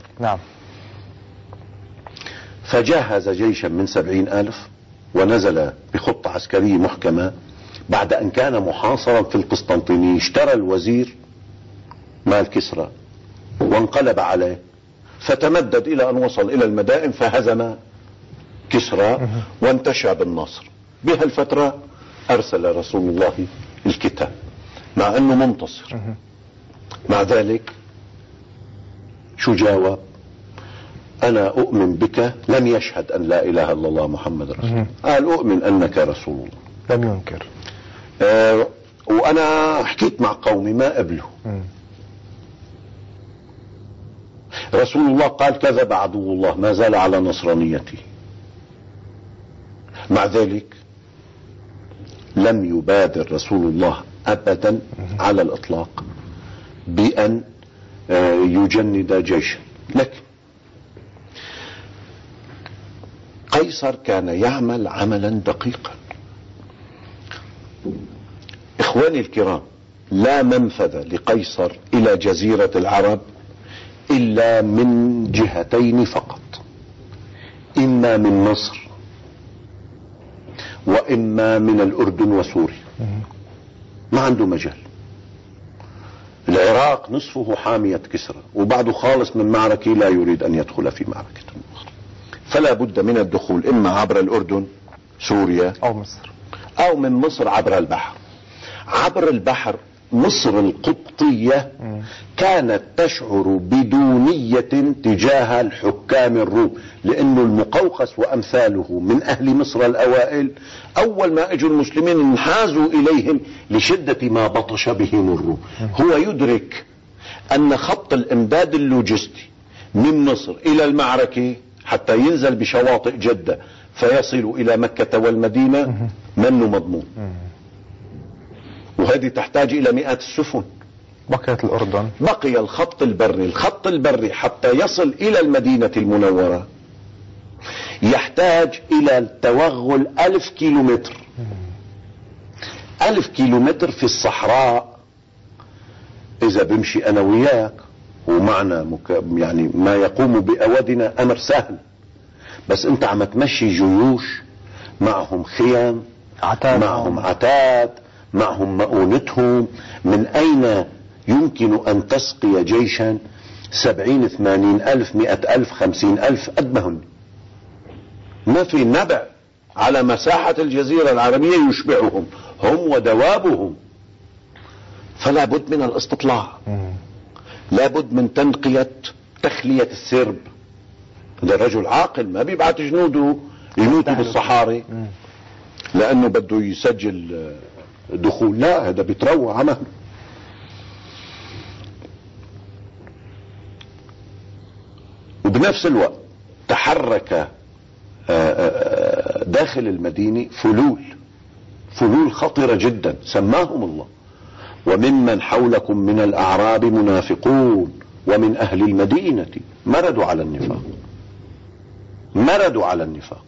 فجهز جيشا من 70,000 ونزل بخطة عسكرية محكمة بعد ان كان محاصرا في القسطنطينية. اشترى الوزير مال كسرى وانقلب عليه، فتمدد الى ان وصل الى المدائن فهزم كسرى وانتشى بالنصر. بهالفترة ارسل رسول الله الكتاب مع انه منتصر. مع ذلك شو جاوب؟ انا اؤمن بك، لم يشهد ان لا اله الا الله محمد رسول الله. قال اؤمن انك رسول الله، لم ينكر. وانا حكيت مع قومي ما قبلوا. رسول الله قال كذب عدو الله، ما زال على نصرانيته. مع ذلك لم يبادر رسول الله ابدا على الاطلاق بان يجند جيشا. لكن قيصر كان يعمل عملا دقيقا. إخواني الكرام، لا منفذ لقيصر إلى جزيرة العرب إلا من جهتين فقط، إما من مصر وإما من الأردن وسوريا. ما عنده مجال. العراق نصفه حامية كسرى، وبعده خالص من معركة لا يريد أن يدخل في معركة أخرى، فلا بد من الدخول إما عبر الأردن سوريا أو مصر، أو من مصر عبر البحر. عبر البحر مصر القبطية كانت تشعر بدونية تجاه الحكام الروم، لأنه المقوقس وأمثاله من أهل مصر الأوائل أول ما اجوا المسلمين انحازوا إليهم لشدة ما بطش بهم الروم. هو يدرك أن خط الإمداد اللوجستي من مصر إلى المعركة حتى ينزل بشواطئ جدة فيصل إلى مكة والمدينة منه مضمون، وهذه تحتاج إلى مئات السفن. بقيت الأردن، بقي الخط البري حتى يصل إلى المدينة المنورة يحتاج إلى التوغل 1000 كيلومتر. 1000 كيلومتر في الصحراء. إذا بمشي أنا وياك ومعنا يعني ما يقوم بأودنا أمر سهل، بس أنت عم تمشي جيوش معهم خيام، معهم عتاد، معهم مؤونتهم. من أين يمكن أن تسقي جيشا 70 80 ألف 100 ألف 50 ألف؟ قد ما هن. ما في نبع على مساحة الجزيرة العربية يشبعهم هم ودوابهم. فلا بد من الاستطلاع، لا بد من تخلية السرب. هذا رجل عاقل ما بيبعت جنوده يموتوا بالصحاري لأنه بده يسجل دخول، لا، هذا بيتروع عمل. وبنفس الوقت تحرك داخل المدينة فلول خطرة جدا سماهم الله: وممن حولكم من الأعراب منافقون ومن أهل المدينة مردوا على النفاق.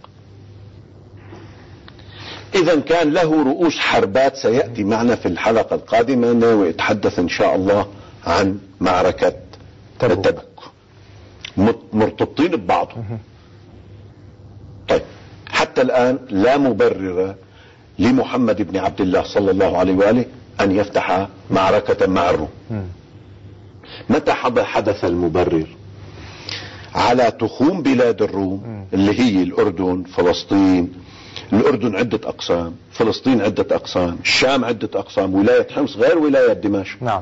إذا كان له رؤوس حربات سيأتي معنا في الحلقة القادمة، ويتحدث إن شاء الله عن معركة تبوك. مرتبطين ببعضهم. طيب، حتى الآن لا مبرر لمحمد بن عبد الله صلى الله عليه وآله أن يفتح معركة مع الروم. متى حدث المبرر؟ على تخوم بلاد الروم اللي هي الأردن، فلسطين. الأردن عدة أقسام، فلسطين عدة أقسام، الشام عدة أقسام، ولاية حمص غير ولاية دمشق. نعم.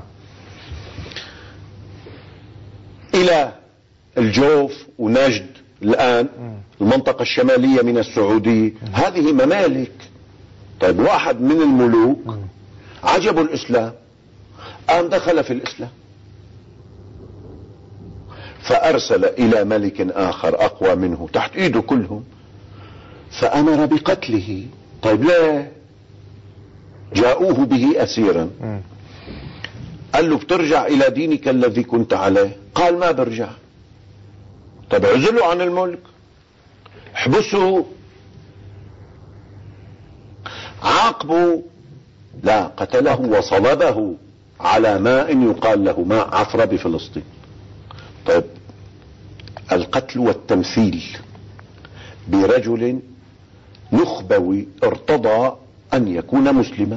إلى الجوف ونجد الآن، المنطقة الشمالية من السعودية. هذه ممالك. طيب، واحد من الملوك عجبه الإسلام، قام دخل في الإسلام، فأرسل إلى ملك آخر أقوى منه تحت إيده كلهم، فأمر بقتله. طيب، ليه؟ جاءوه به أسيرا، قال له: بترجع إلى دينك الذي كنت عليه؟ قال: ما برجع. طيب، عزلوا عن الملك، احبسوا، عاقبوا. لا، قتله وصلبه على ماء يقال له ماء عفرة بفلسطين. طيب، القتل والتمثيل برجل نخبوي ارتضى أن يكون مسلما،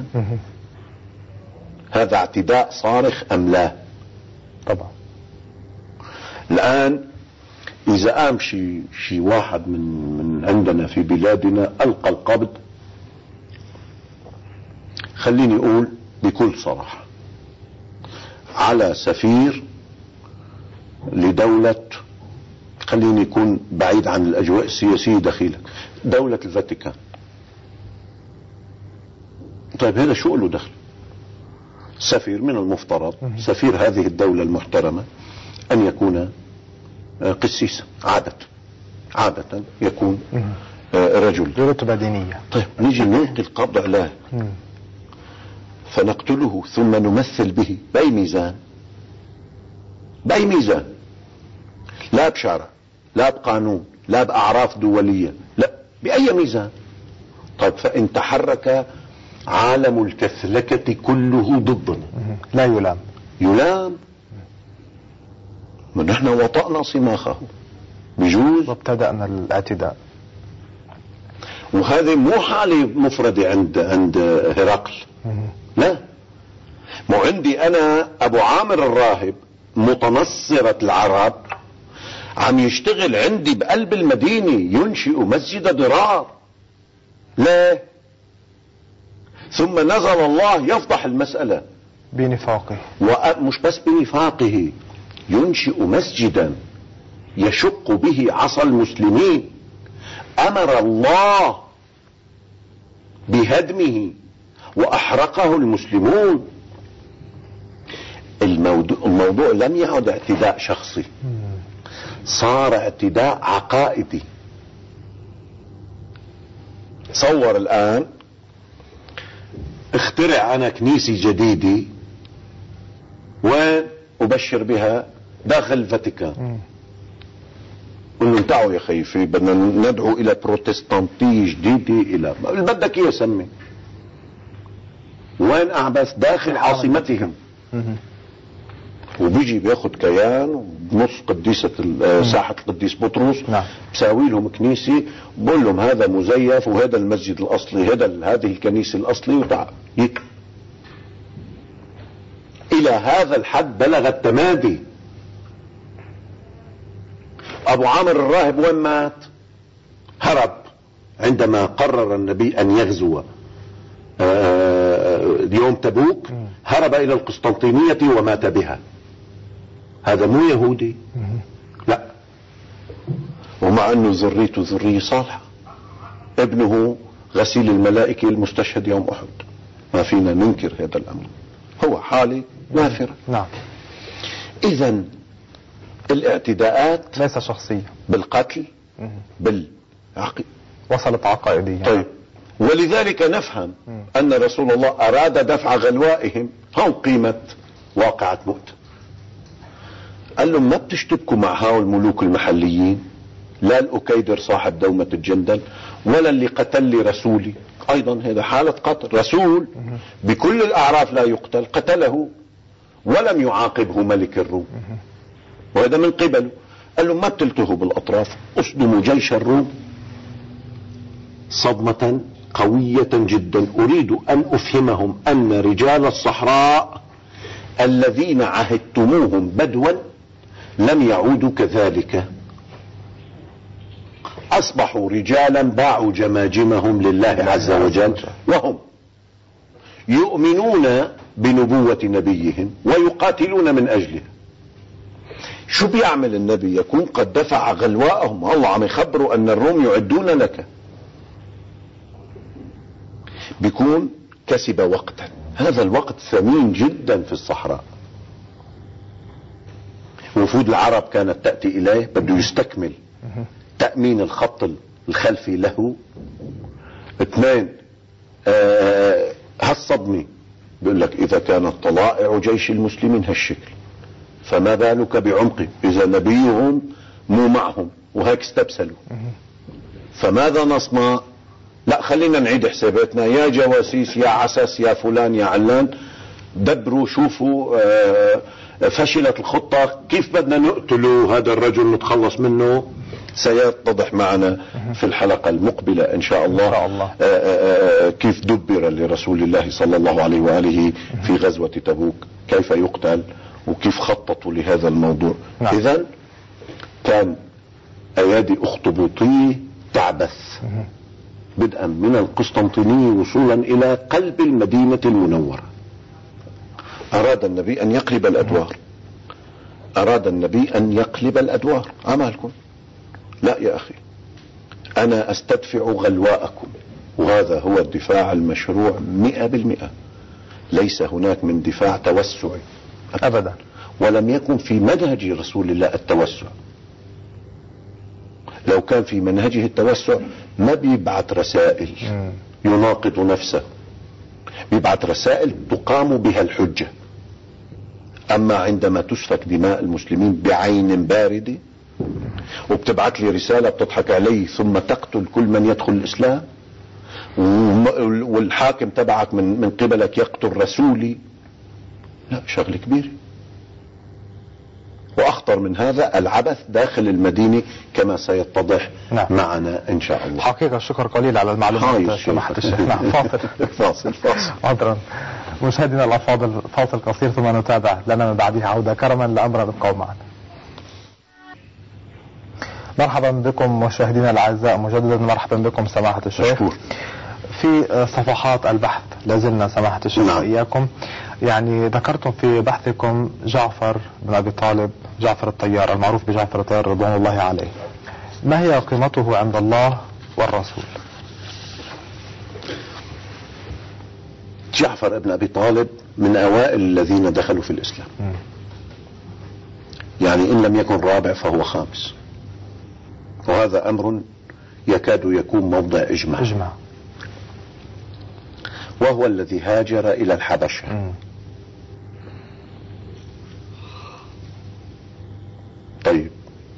هذا اعتداء صارخ أم لا؟ طبعا. الآن إذا قام شي واحد من عندنا في بلادنا ألقى القبض، خليني أقول بكل صراحة، على سفير لدولة، خليني يكون بعيد عن الأجواء السياسية دخيلة، دولة الفاتيكان. طيب، هذا شو له دخل؟ سفير من المفترض سفير هذه الدولة المحترمة أن يكون قسيسا، عادة يكون رجل رتبة دينية. طيب، نيجي نلقي القبض عليه فنقتله ثم نمثل به بأي ميزان؟ بأي ميزان؟ لا بشرع، لا بقانون، لا بأعراف دولية، لا بأي ميزان؟ طيب فإن تحرك عالم الكثلكة كله ضدنا لا يلام. يلام. ونحن وطأنا صماخه بجوز وابتدأنا الاعتداء. وهذه مو حالة مفردة عند هرقل، لا، مو عندي أنا أبو عامر الراهب متنصرة العرب عم يشتغل عندي بقلب المدينة ينشئ مسجد ضرار. لا، ثم نزل الله يفضح المسألة بنفاقه، ومش بس بنفاقه، ينشئ مسجدا يشق به عصا المسلمين، أمر الله بهدمه وأحرقه المسلمون. الموضوع لم يعد اعتداء شخصي، صار اعتداء عقائدي. تصور الآن اخترع أنا كنيسة جديدة وين أبشر بها داخل الفاتيكان، قل له تعالوا يا خيفي بدنا ندعو إلى بروتستانتية جديدة، إلى اللي بدك إياه سمي، وين أعبث داخل عاصمتهم. وبيجي بياخد كيان وبنص قديسة ساحة القديس بطرس، بساوي لهم كنيسة، بقول لهم هذا مزيف وهذا المسجد الأصلي، هذه الكنيسة الأصلي، وتعال إلى هذا الحد بلغ التمادي. أبو عامر الراهب وين مات؟ هرب عندما قرر النبي أن يغزو يوم تبوك، هرب إلى القسطنطينية ومات بها. هذا مو يهودي، لا، ومع أنه ذريته ذرية صالحة، ابنه غسيل الملائكة المستشهد يوم أحد، ما فينا ننكر هذا الأمر، هو حالة نافرة. نعم. إذن الاعتداءات ليس شخصية، بالقتل بالعقيدة وصلت عقائدية. طيب، ولذلك نفهم أن رسول الله أراد دفع غلوائهم. هون قيمة واقعة مؤتة، قال لهم ما بتشتبكوا مع هؤلاء الملوك المحليين، لا الأكيدر صاحب دومة الجندل ولا اللي قتل لي رسولي. أيضا هذا حالة قتل رسول بكل الأعراف، لا يقتل، قتله ولم يعاقبه ملك الروم، وهذا من قبله. قال لهم ما بتلتهوا بالأطراف، أصدموا جيش الروم صدمة قوية جدا. أريد أن أفهمهم أن رجال الصحراء الذين عهدتموهم بدوا لم يعودوا كذلك، أصبحوا رجالا باعوا جماجمهم لله عز وجل، وهم يؤمنون بنبوة نبيهم ويقاتلون من أجله. شو بيعمل النبي؟ يكون قد دفع غلواءهم، الله عم يخبروا أن الروم يعدون لك، بيكون كسب وقتا. هذا الوقت ثمين جدا في الصحراء. وفود العرب كانت تأتي إليه، بده يستكمل تأمين الخط الخلفي له. اثنين، هالصدمة بيقول لك إذا كانت طلائع جيش المسلمين هالشكل، فما بالك بعمقه إذا نبيهم مو معهم وهيك استبسلوا. فماذا نصنع؟ لا، خلينا نعيد حساباتنا يا جواسيس، يا عسس، يا فلان، يا علان، دبروا شوفوا فشلت الخطة، كيف بدنا نقتلوا هذا الرجل نتخلص منه. سيتضح معنا في الحلقة المقبلة إن شاء الله كيف دبر لرسول الله صلى الله عليه وآله في غزوة تبوك، كيف يقتل وكيف خططوا لهذا الموضوع. إذن كان أيادي أخطبوطية تعبث بدءا من القسطنطينية وصولا إلى قلب المدينة المنورة. أراد النبي أن يقلب الأدوار، أراد النبي أن يقلب الأدوار. عملكم لا يا أخي، أنا أستدفع غلواءكم، وهذا هو الدفاع المشروع 100%. ليس هناك من دفاع توسعي أبدا، ولم يكن في منهج رسول الله التوسع. لو كان في منهجه التوسع ما بيبعث رسائل يناقض نفسه، بيبعث رسائل تقام بها الحجة. أما عندما تسفك دماء المسلمين بعين باردة وبتبعت لي رسالة بتضحك علي ثم تقتل كل من يدخل الإسلام، والحاكم تبعك من قبلك يقتل رسولي، لا، شغل كبير. وأخطر من هذا العبث داخل المدينة كما سيتضح معنا إن شاء الله. حقيقة الشكر قليل على المعلومات سماحة الشيخ. نعم، فاصل. عذرا مشاهدينا الأفاضل، فاصل قصير ثم نتابع لنا بعدها عودة. كرما لأمر ابقوا معنا. مرحبا بكم مشاهدينا الأعزاء مجددا، مرحبا بكم سماحة الشيخ. في صفحات البحث لازلنا سماحة الشيخ وإياكم، يعني ذكرتم في بحثكم جعفر بن أبي طالب، جعفر الطيار المعروف بجعفر الطيار رضوان الله عليه، ما هي قيمته عند الله والرسول؟ جعفر بن أبي طالب من أوائل الذين دخلوا في الإسلام، يعني إن لم يكن رابع فهو خامس، وهذا أمر يكاد يكون موضع إجماع. وهو الذي هاجر إلى الحبشة. طيب،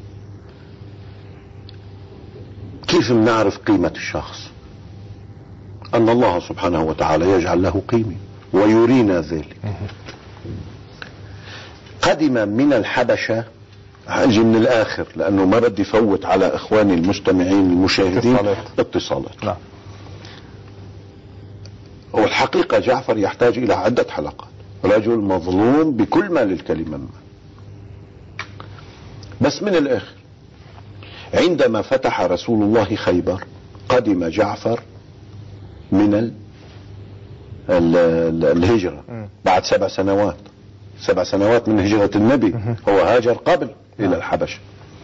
كيف بنعرف قيمة الشخص؟ أن الله سبحانه وتعالى يجعل له قيمة ويرينا ذلك. قدم من الحبشة، هاجي من الآخر لأنه ما بدي فوت على إخواني المستمعين المشاهدين اتصالات. لا. والحقيقة جعفر يحتاج إلى عدة حلقات، رجل مظلوم بكل ما للكلمة. بس من الآخر، عندما فتح رسول الله خيبر قدم جعفر من الهجرة بعد 7 سنوات. 7 سنوات من هجرة النبي، هو هاجر قبل إلى الحبشة.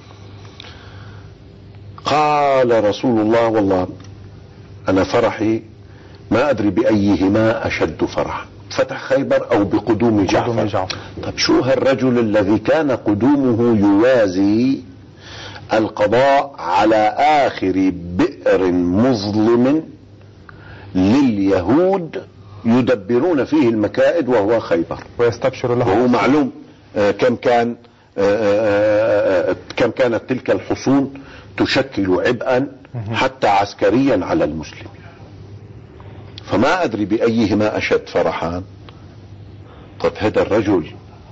قال رسول الله: والله أنا فرحي ما أدري بأيهما أشد فرح، فتح خيبر أو بقدوم جعفر. طب شو هالرجل الذي كان قدومه يوازي القضاء على آخر بئر مظلم لليهود يدبرون فيه المكائد، وهو خيبر، ويستبشر له، وهو معلوم كم كانت تلك الحصون تشكل عبئا حتى عسكريا على المسلمين. فما أدري بأيهما أشد فرحان. طب هذا الرجل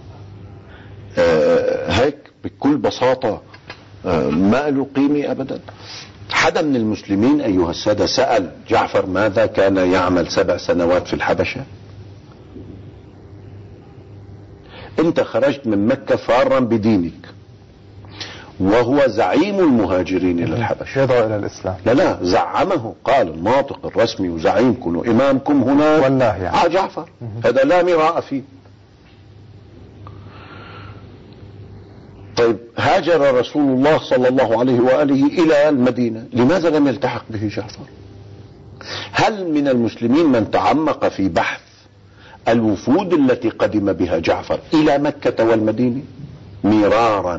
هيك بكل بساطة ما له قيمة أبدا. حدا من المسلمين أيها السادة سأل جعفر ماذا كان يعمل 7 سنوات في الحبشة؟ أنت خرجت من مكة فارا بدينك، وهو زعيم المهاجرين إلى الحبشة، يدعو إلى الإسلام. لا زعمه، قال الناطق الرسمي وزعيمكم وإمامكم هنا والله يعني جعفر. هذا لا مراء فيه. طيب، هاجر رسول الله صلى الله عليه وآله إلى المدينة، لماذا لم يلتحق به جعفر؟ هل من المسلمين من تعمق في بحث الوفود التي قدم بها جعفر إلى مكة والمدينة مرارا؟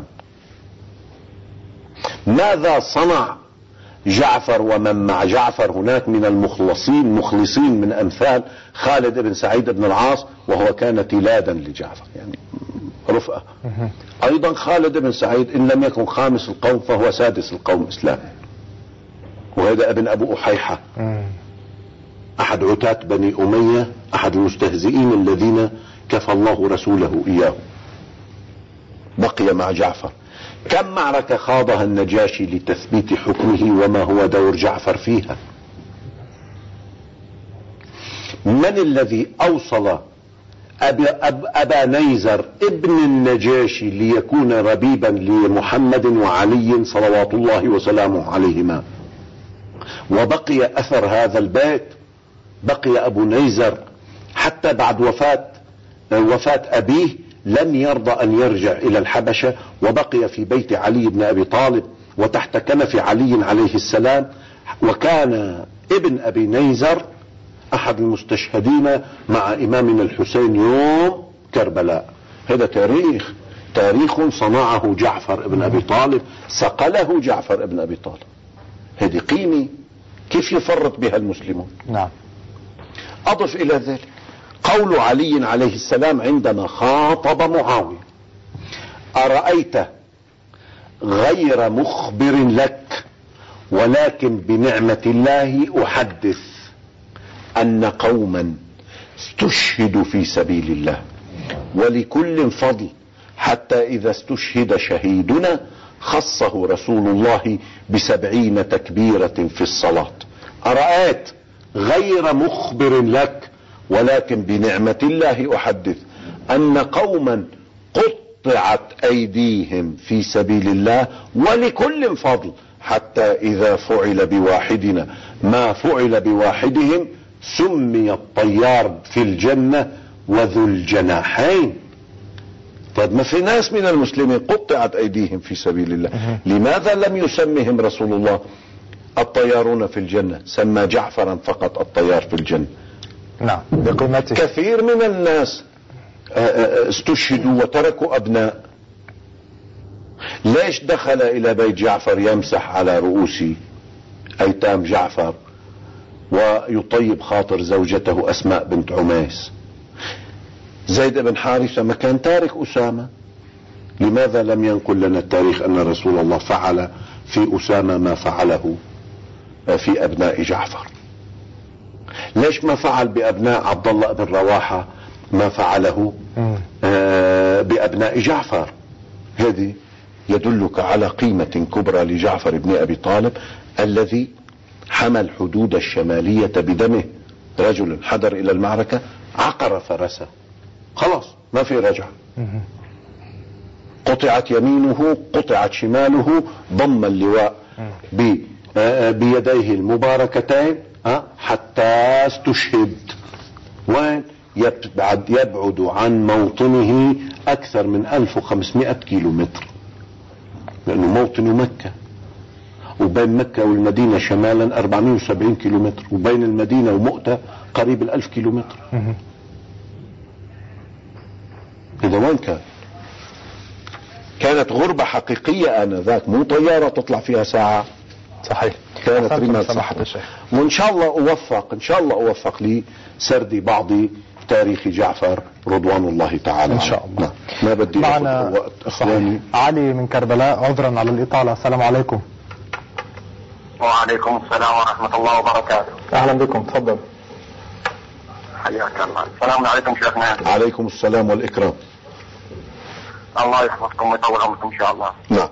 ماذا صنع جعفر ومن مع جعفر هناك من المخلصين من أمثال خالد بن سعيد بن العاص، وهو كان تلادا لجعفر، يعني رفقة. أيضا خالد بن سعيد إن لم يكن خامس القوم فهو سادس القوم إسلاما، وهذا ابن أبو أحيحة، أحد عتاة بني أمية، أحد المستهزئين الذين كفى الله رسوله إياه. بقي مع جعفر. كم معركة خاضها النجاشي لتثبيت حكمه، وما هو دور جعفر فيها؟ من الذي أوصل أبا نيزر ابن النجاشي ليكون ربيبا لمحمد وعلي صلوات الله وسلامه عليهما؟ وبقي أثر هذا البيت، بقي أبو نيزر حتى بعد وفاة أبيه لم يرضى أن يرجع إلى الحبشة، وبقي في بيت علي بن أبي طالب وتحت كنف علي عليه السلام. وكان ابن أبي نيزر أحد المستشهدين مع إمامنا الحسين يوم كربلاء. هذا تاريخ صنعه جعفر ابن أبي طالب، صقله جعفر ابن أبي طالب. هذه قيمة كيف يفرط بها المسلمون. نعم. أضف إلى ذلك قول علي عليه السلام عندما خاطب معاوية: أرأيت غير مخبر لك ولكن بنعمة الله أحدث أن قوما استشهدوا في سبيل الله ولكل فضل، حتى إذا استشهد شهيدنا خصه رسول الله ب70 تكبيرة في الصلاة. أرأيت غير مخبر لك ولكن بنعمة الله أحدث أن قوما قطعت أيديهم في سبيل الله ولكل فضل، حتى إذا فعل بواحدنا ما فعل بواحدهم سمي الطيار في الجنة وذو الجناحين. طيب ما في ناس من المسلمين قطعت أيديهم في سبيل الله، لماذا لم يسمهم رسول الله الطيارون في الجنة؟ سمى جعفرا فقط الطيار في الجنة. نعم بقيمته. كثير من الناس استشهدوا وتركوا أبناء. ليش دخل إلى بيت جعفر يمسح على رؤوس أيتام جعفر ويطيب خاطر زوجته أسماء بنت عميس؟ زيد بن حارثة ما كان تارك أسامة، لماذا لم ينقل لنا التاريخ أن رسول الله فعل في أسامة ما فعله في أبناء جعفر؟ ليش ما فعل بأبناء عبد الله بن رواحة ما فعله بأبناء جعفر؟ هذه يدلك على قيمة كبرى لجعفر بن أبي طالب الذي حمى الحدود الشمالية بدمه. رجل حضر إلى المعركة عقر فرسه، خلاص ما في رجعة، قطعت يمينه قطعت شماله، ضم اللواء بيديه المباركتين حتى استشهد. وين؟ يبعد عن موطنه أكثر من 1500 كيلومتر، لأنه موطن مكة، وبين مكة والمدينة شمالا 470 كيلومتر، وبين المدينة ومؤتة قريب 1000 كيلومتر. إذا وين كانت غربة حقيقية آنذاك، مو طيارة تطلع فيها ساعة. صحيح. كانت رمال صحيح. وإن شاء الله أوفق لي سرد بعض تاريخ جعفر رضوان الله تعالى إن شاء الله. ما بدي معنا وقت أخواني. علي من كربلاء، عذرا على الإطالة. السلام عليكم. وعليكم السلام ورحمة الله وبركاته. أهلا بكم، تفضل. حياك الله. السلام عليكم شيخنا. عليكم السلام والإكرام. الله يحفظكم ويطول عمركم إن شاء الله. نعم.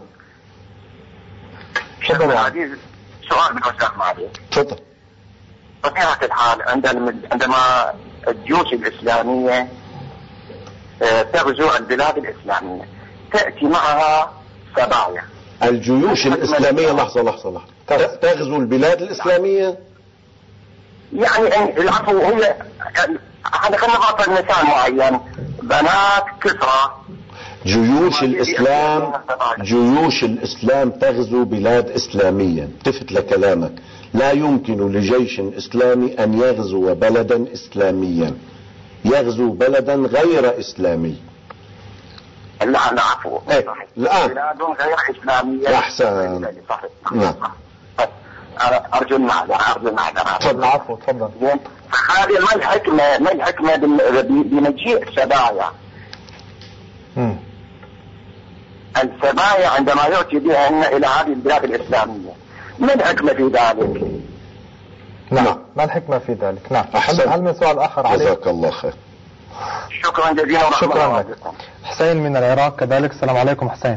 شيخنا العزيز، سؤال من وجه معي. تفضل. بطبيعة الحال عندما الجيوش الإسلامية تغزو البلاد الإسلامية تأتي معها سبايا. الجيوش الإسلامية لحظة تغزو البلاد الإسلامية؟ يعني العفو، هي هذا خلينا نعطي مثال معين. بنات كسرى. جيوش الإسلام تغزو بلاد إسلامية. التفت لكلامك، لا يمكن لجيش إسلامي أن يغزو بلدا إسلاميا، يغزو بلدا غير إسلامي. لا عفو. الآن بلاد غير إسلامية. أحسن. نعم. أرجو المعذرة. تفضل. عفو، تفضل. هذه ما الحكمة بمجيء السبايا؟ السبايا عندما يأتي بها إلى هذه البلاد الإسلامية، ما الحكمة في ذلك؟ نعم، ما الحكمة في ذلك؟ نعم. أحسن. هل من سؤال آخر عليك؟ جزاك الله خير. شكرا جزيلا ورحمة الله وبركاته. حسين من العراق كذلك. السلام عليكم حسين.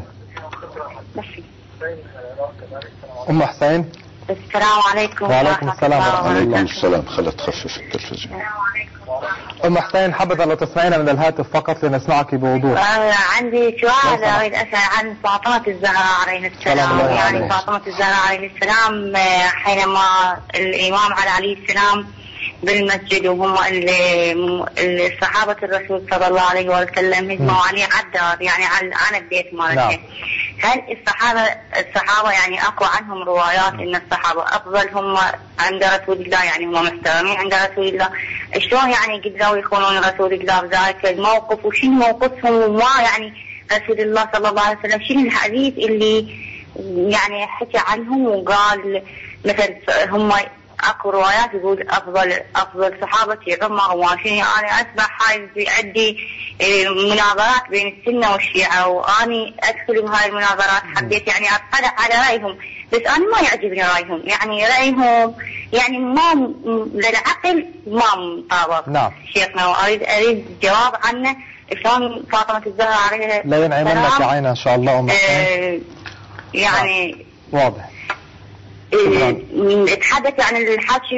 أم حسين. السلام عليكم. وعليكم السلام ورحمة الله. وعليكم السلام. خلت تخفف التلفزيون. أم حسين، حبذا لو تسمعينا من الهاتف فقط لنسمعك بوضوح. عندي سؤال أريد أسأل عن فاطمة الزهراء عليه السلام. يعني فاطمة الزهراء عليه السلام حينما الإمام علي السلام بالمسجد وهم الصحابة الرسول صلى الله عليه وسلم هجموا عليه عدار، يعني عن البيت مالته. هل الصحابة يعني أقوى عنهم روايات إن الصحابة أفضل هم عند رسول الله، يعني هم محترمين عند رسول الله؟ شلون يعني قدروا يخونون رسول الله بذلك الموقف؟ وشنو موقفهم وما يعني رسول الله صلى الله عليه وسلم شنو الحديث اللي يعني حكى عنهم وقال مثل هم اكو روايات يقول افضل صحابتي عمر وماشيني. انا اصبح هاي عندي مناظرات بين السنه والشيعه، واني ادخل بهاي المناظرات. حبيت يعني اطلع على رايهم، بس انا ما يعجبني رايهم، يعني رايهم يعني ما للعقل ما مطابق. نعم شيخنا، واريد جواب عنه. شلون فاطمه الزهراء عليها لا ينعم لك يا عينه ان شاء الله ام حسين. يعني واضح. تحدث عن الحكي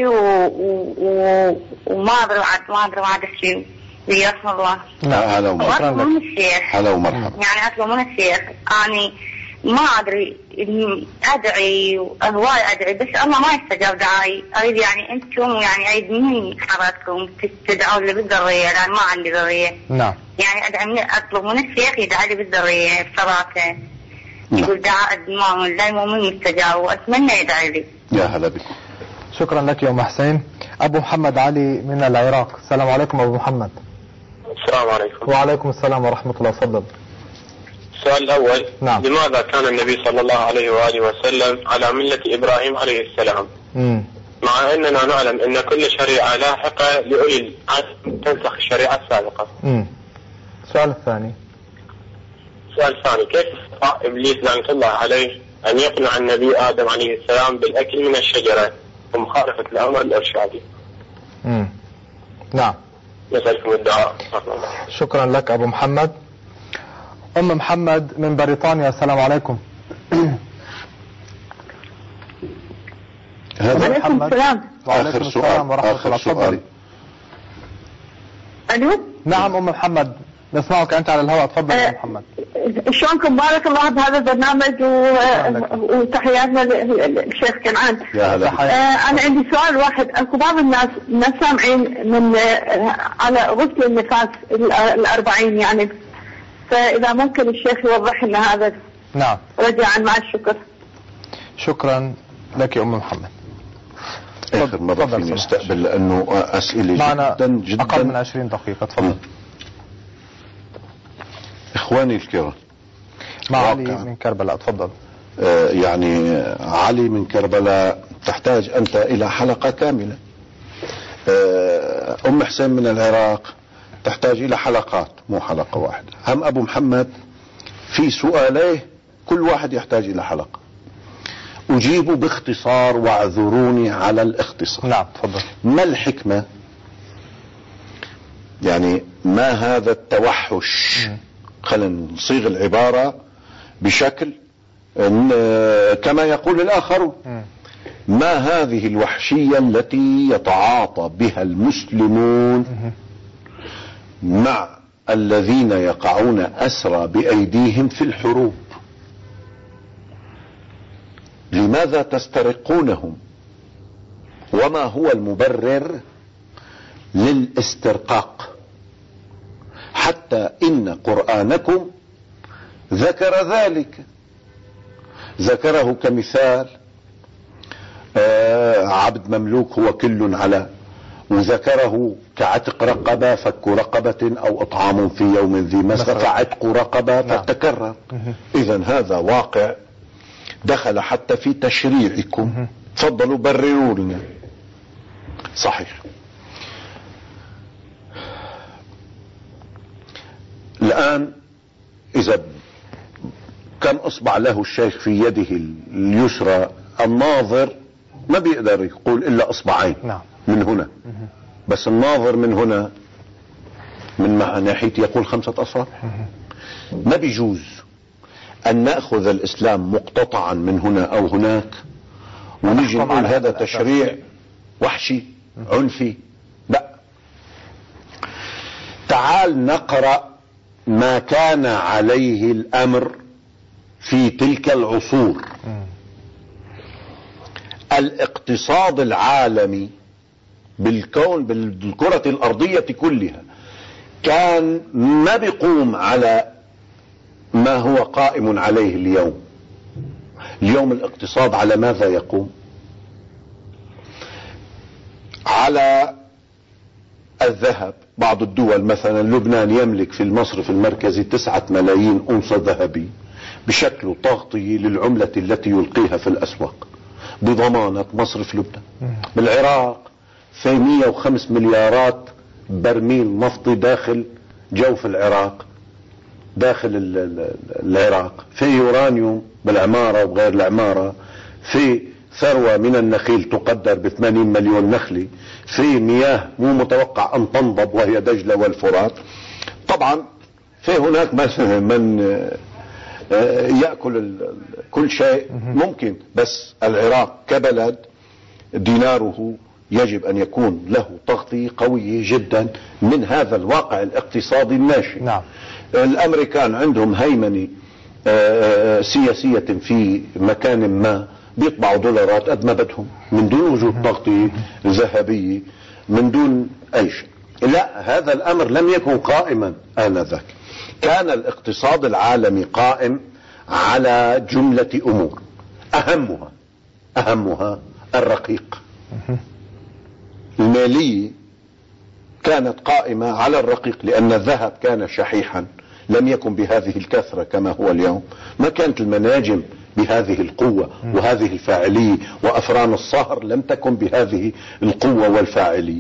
وما ادري بعد الشيء ويرحم الله. هلا ومرحبا. من الشيخ هلا ومرحبا. يعني اطلب من الشيخ، اني ما ادري ادعي هواي ادعي، بس الله ما يستجاب دعائي. اريد يعني انتم يعني اريد من حضراتكم تدعون لي بالذريه، لان ما عندي ذريه. نعم. يعني اطلب من الشيخ يدعي لي بالذريه بصلاته. يقول دعاء الإمام لا مؤمن مستجاب، وأتمنى يدعي لي. يا هلا بكم. شكرا لك يا أم حسين. أبو محمد علي من العراق. السلام عليكم أبو محمد. السلام عليكم. وعليكم السلام ورحمة الله. تفضل. السؤال الأول. نعم. لماذا كان النبي صلى الله عليه وآله وسلم على ملة إبراهيم عليه السلام؟ مع أننا نعلم أن كل شريعة لاحقة لأولي العزم تنسخ الشريعة السابقة. السؤال الثاني. السؤال الثاني، كيف استطاع إبليس لعنة الله عليه أن يقنع النبي آدم عليه السلام بالأكل من الشجرة ومخالفة الأمر الإرشادي؟ نعم. نسألكم الدعاء. شكرا لك أبو محمد. أم محمد من بريطانيا. السلام عليكم. وعليكم السلام. وعليكم السلام ورحمة الله. تفضلي. ألو. نعم أم محمد نسمعك أنت على الهواء. تفضل يا محمد. شلونكم؟ بارك الله بهذا البرنامج وتحياتنا للشيخ كنعان. أنا عندي سؤال واحد. أكو بعض الناس سامعين من على غسل النفاس 40 يعني، فإذا ممكن الشيخ يوضح لنا هذا. نعم. رجاء مع الشكر. شكرا لك يا أم محمد. آخر مرة فيني استقبل لأنه أسئلة جدا أقل من 20 دقيقة. تفضل. إخواني الكرام، مع علي من كربلاء. تفضل. يعني علي من كربلاء تحتاج أنت إلى حلقة كاملة. أم حسين من العراق تحتاج إلى حلقات مو حلقة واحدة. هم أبو محمد في سؤاليه كل واحد يحتاج إلى حلقة. أجيب باختصار واعذروني على الاختصار. نعم تفضل. ما الحكمة؟ يعني ما هذا التوحش؟ خلينا نصيغ العبارة بشكل كما يقول الآخرون. ما هذه الوحشية التي يتعاطى بها المسلمون مع الذين يقعون أسرى بأيديهم في الحروب؟ لماذا تسترقونهم؟ وما هو المبرر للاسترقاق؟ حتى إن قرآنكم ذكر ذلك، ذكره كمثال عبد مملوك هو كل على، وذكره كعتق رقبة، فك رقبة أو إطعام في يوم ذي مسغبة، فعتق رقبة فتكرر. إذن هذا واقع دخل حتى في تشريعكم. تفضلوا برروا لنا. صحيح. الآن إذا كم أصبع له الشيخ في يده اليسرى، الناظر ما بيقدر يقول إلا أصبعين. نعم. من هنا بس الناظر من هنا من ناحية يقول 5 أصابع. ما بيجوز أن نأخذ الإسلام مقتطعا من هنا أو هناك ونجي نقول هذا تشريع وحشي عنفي. لا، تعال نقرأ ما كان عليه الأمر في تلك العصور. الاقتصاد العالمي بالكون بالكرة الأرضية كلها كان ما بيقوم على ما هو قائم عليه اليوم. اليوم الاقتصاد على ماذا يقوم؟ على الذهب. بعض الدول مثلا لبنان يملك في المصرف المركزي 9 ملايين أونصة ذهبي بشكل تغطية للعملة التي يلقيها في الأسواق. بضمانة مصرف لبنان. بالعراق في 105 مليارات برميل نفطي داخل جوف العراق، داخل العراق، في يورانيوم بالعمارة وغير العمارة، في ثروة من النخيل تقدر ب80 مليون نخلة، في مياه مو متوقع ان تنضب وهي دجلة والفرات. طبعا في هناك من يأكل كل شيء ممكن، بس العراق كبلد ديناره يجب ان يكون له تغطية قوية جدا من هذا الواقع الاقتصادي الناشئ. نعم. الامريكان عندهم هيمنة سياسية في مكان ما، بيطبعوا دولارات قد ما بدهم من دون وجود تغطية ذهبية، من دون اي شيء. لا، هذا الامر لم يكن قائما آنذاك. كان الاقتصاد العالمي قائم على جملة امور، اهمها الرقيق. المالية كانت قائمة على الرقيق، لان الذهب كان شحيحا، لم يكن بهذه الكثرة كما هو اليوم. ما كانت المناجم بهذه القوة وهذه الفاعلية، وافران الصهر لم تكن بهذه القوة والفاعلية.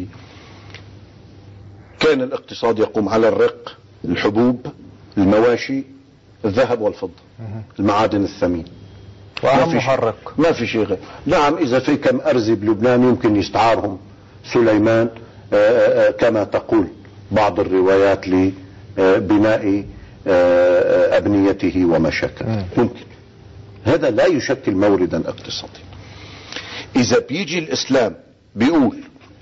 كان الاقتصاد يقوم على الرق، الحبوب، المواشي، الذهب والفضة، المعادن الثمين، وأهمها الرق. ما في شيء غير. نعم، اذا في كم ارز بلبنان يمكن يستعارهم سليمان كما تقول بعض الروايات لبناء ابنيته وما شابه، ممكن. هذا لا يشكل موردا اقتصاديا. اذا بيجي الاسلام بيقول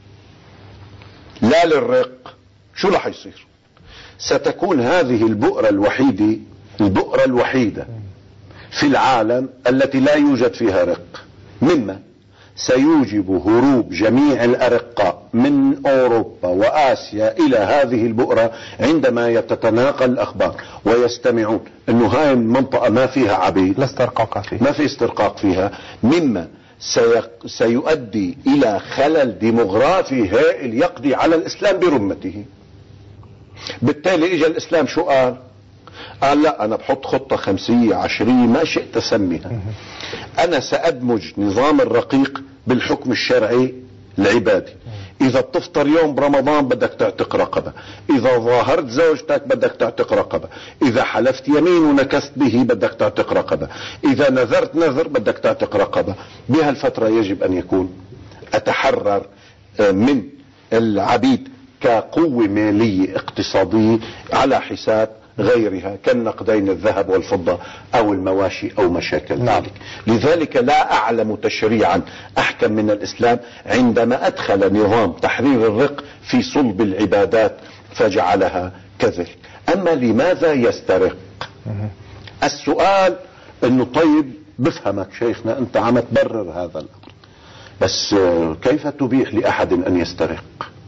لا للرق، شو رح يصير؟ ستكون هذه البؤرة الوحيدة في العالم التي لا يوجد فيها رق، مما سيوجب هروب جميع الأرقاء من أوروبا وآسيا إلى هذه البؤرة عندما يتتناقل الأخبار ويستمعون أنه هاي المنطقة ما فيها عبيد، لا استرقاق فيها، ما في استرقاق فيها، مما سيؤدي إلى خلل ديموغرافي هائل يقضي على الإسلام برمته. بالتالي اجى الإسلام شو قال لا، أنا بحط خطة 50 20 ما شئت سميها، أنا سأدمج نظام الرقيق بالحكم الشرعي العبادي. إذا بتفطر يوم برمضان بدك تعتق رقبة، إذا ظاهرت زوجتك بدك تعتق رقبة، إذا حلفت يمين ونكست به بدك تعتق رقبة، إذا نذرت نذر بدك تعتق رقبة. بهالفترة يجب أن يكون أتحرر من العبيد كقوة مالية اقتصادية على حساب غيرها كالنقدين الذهب والفضة او المواشي او مشاكل ذلك. لذلك لا اعلم تشريعا احكم من الاسلام عندما ادخل نظام تحرير الرق في صلب العبادات فجعلها كذلك. اما لماذا يسترق؟ السؤال انه طيب بفهمك شيخنا انت عم تبرر هذا الامر، بس كيف تبيح لاحد ان يسترق؟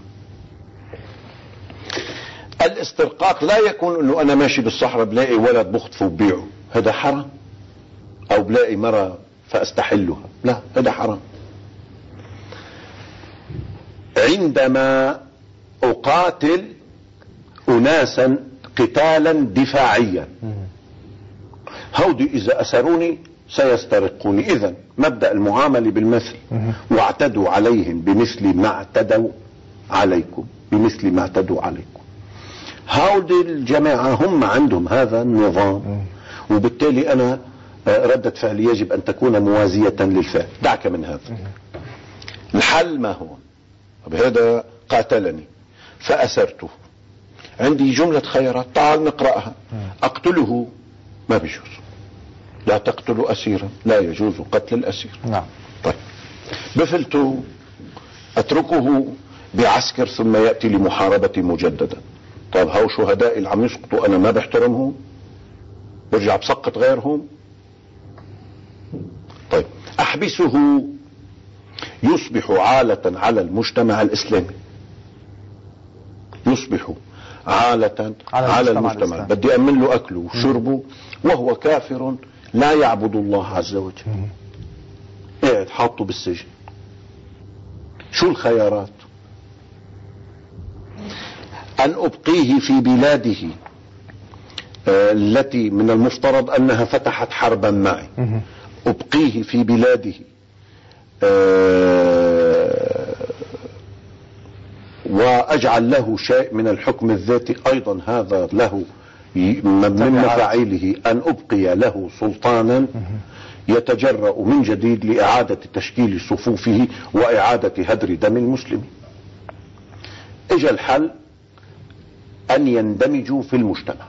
الاسترقاق لا يكون انه انا ماشي بالصحراء بلاقي ولد بخطفه وببيعه، هذا حرام، او بلاقي مرة فاستحلها، لا، هذا حرام. عندما اقاتل اناسا قتالا دفاعيا، هودي اذا اسروني سيسترقوني. اذا مبدأ المعاملة بالمثل، واعتدوا عليهم بمثل ما اعتدوا عليكم، بمثل ما اعتدوا عليكم. هؤلاء الجماعة هم عندهم هذا النظام، وبالتالي أنا ردة فعلي يجب أن تكون موازية للفعل. دعك من هذا. الحل ما هو؟ هذا قاتلني فأسرته، عندي جملة خيارات، تعال نقرأها. أقتله ما بيجوز، لا تقتلوا أسيرا، لا يجوز قتل الأسير. نعم. طيب بفلته، أتركه بعسكر ثم يأتي لمحاربة مجددا. طيب هاو شهداء اللي عم يسقطوا انا ما بحترمهم، برجع بسقط غيرهم. طيب احبسه، يصبح عالة على المجتمع الاسلامي، يصبح عالة على المجتمع. بدي امن له اكله وشربه وهو كافر لا يعبد الله عز وجل، قاعد حاطه بالسجن. شو الخيارات؟ أن أبقيه في بلاده التي من المفترض أنها فتحت حربا معي، أبقيه في بلاده وأجعل له شيء من الحكم الذاتي، أيضا هذا له من مفاعيله أن أبقي له سلطانا يتجرأ من جديد لإعادة تشكيل صفوفه وإعادة هدر دم المسلم. اجى الحل أن يندمجوا في المجتمع.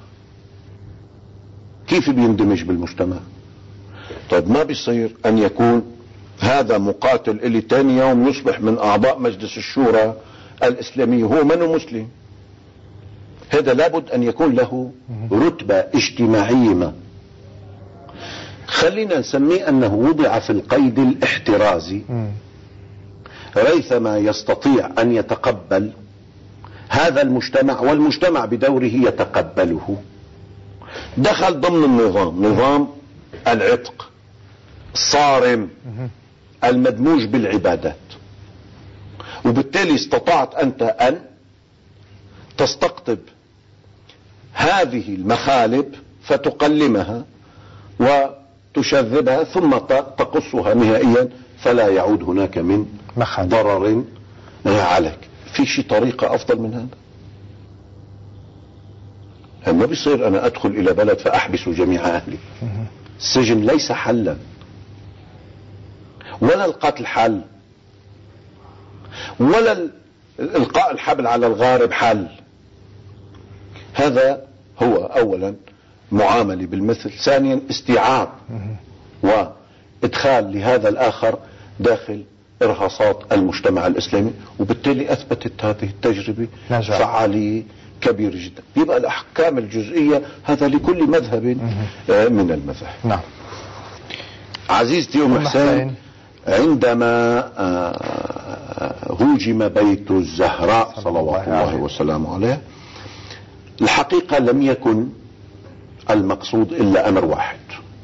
كيف بيندمج بالمجتمع؟ طيب ما بيصير أن يكون هذا مقاتل اللي تاني يوم يصبح من أعضاء مجلس الشورى الإسلامي هو منه مسلم. هذا لابد أن يكون له رتبة اجتماعية ما. خلينا نسميه أنه وضع في القيد الاحترازي ريثما يستطيع أن يتقبل هذا المجتمع والمجتمع بدوره يتقبله. دخل ضمن النظام، نظام العتق الصارم المدموج بالعبادات، وبالتالي استطعت أنت أن تستقطب هذه المخالب فتقلمها وتشذبها ثم تقصها نهائيا فلا يعود هناك من ضرر عليك. في شي طريقة أفضل من هذا؟ ما بيصير أنا أدخل إلى بلد فأحبس جميع أهلي. السجن ليس حلا، ولا القتل حل، ولا إلقاء الحبل على الغارب حل. هذا هو أولا معاملة بالمثل، ثانيا استيعاب وإدخال لهذا الآخر داخل إرهاصات المجتمع الإسلامي، وبالتالي أثبتت هذه التجربة فعالية كبيرة جدا. يبقى الأحكام الجزئية هذا لكل مذهب من المذاهب. نعم. عزيزتي أم حسين، عندما هوجم بيت الزهراء صلوات الله وسلامه عليه، الحقيقة لم يكن المقصود إلا أمر واحد: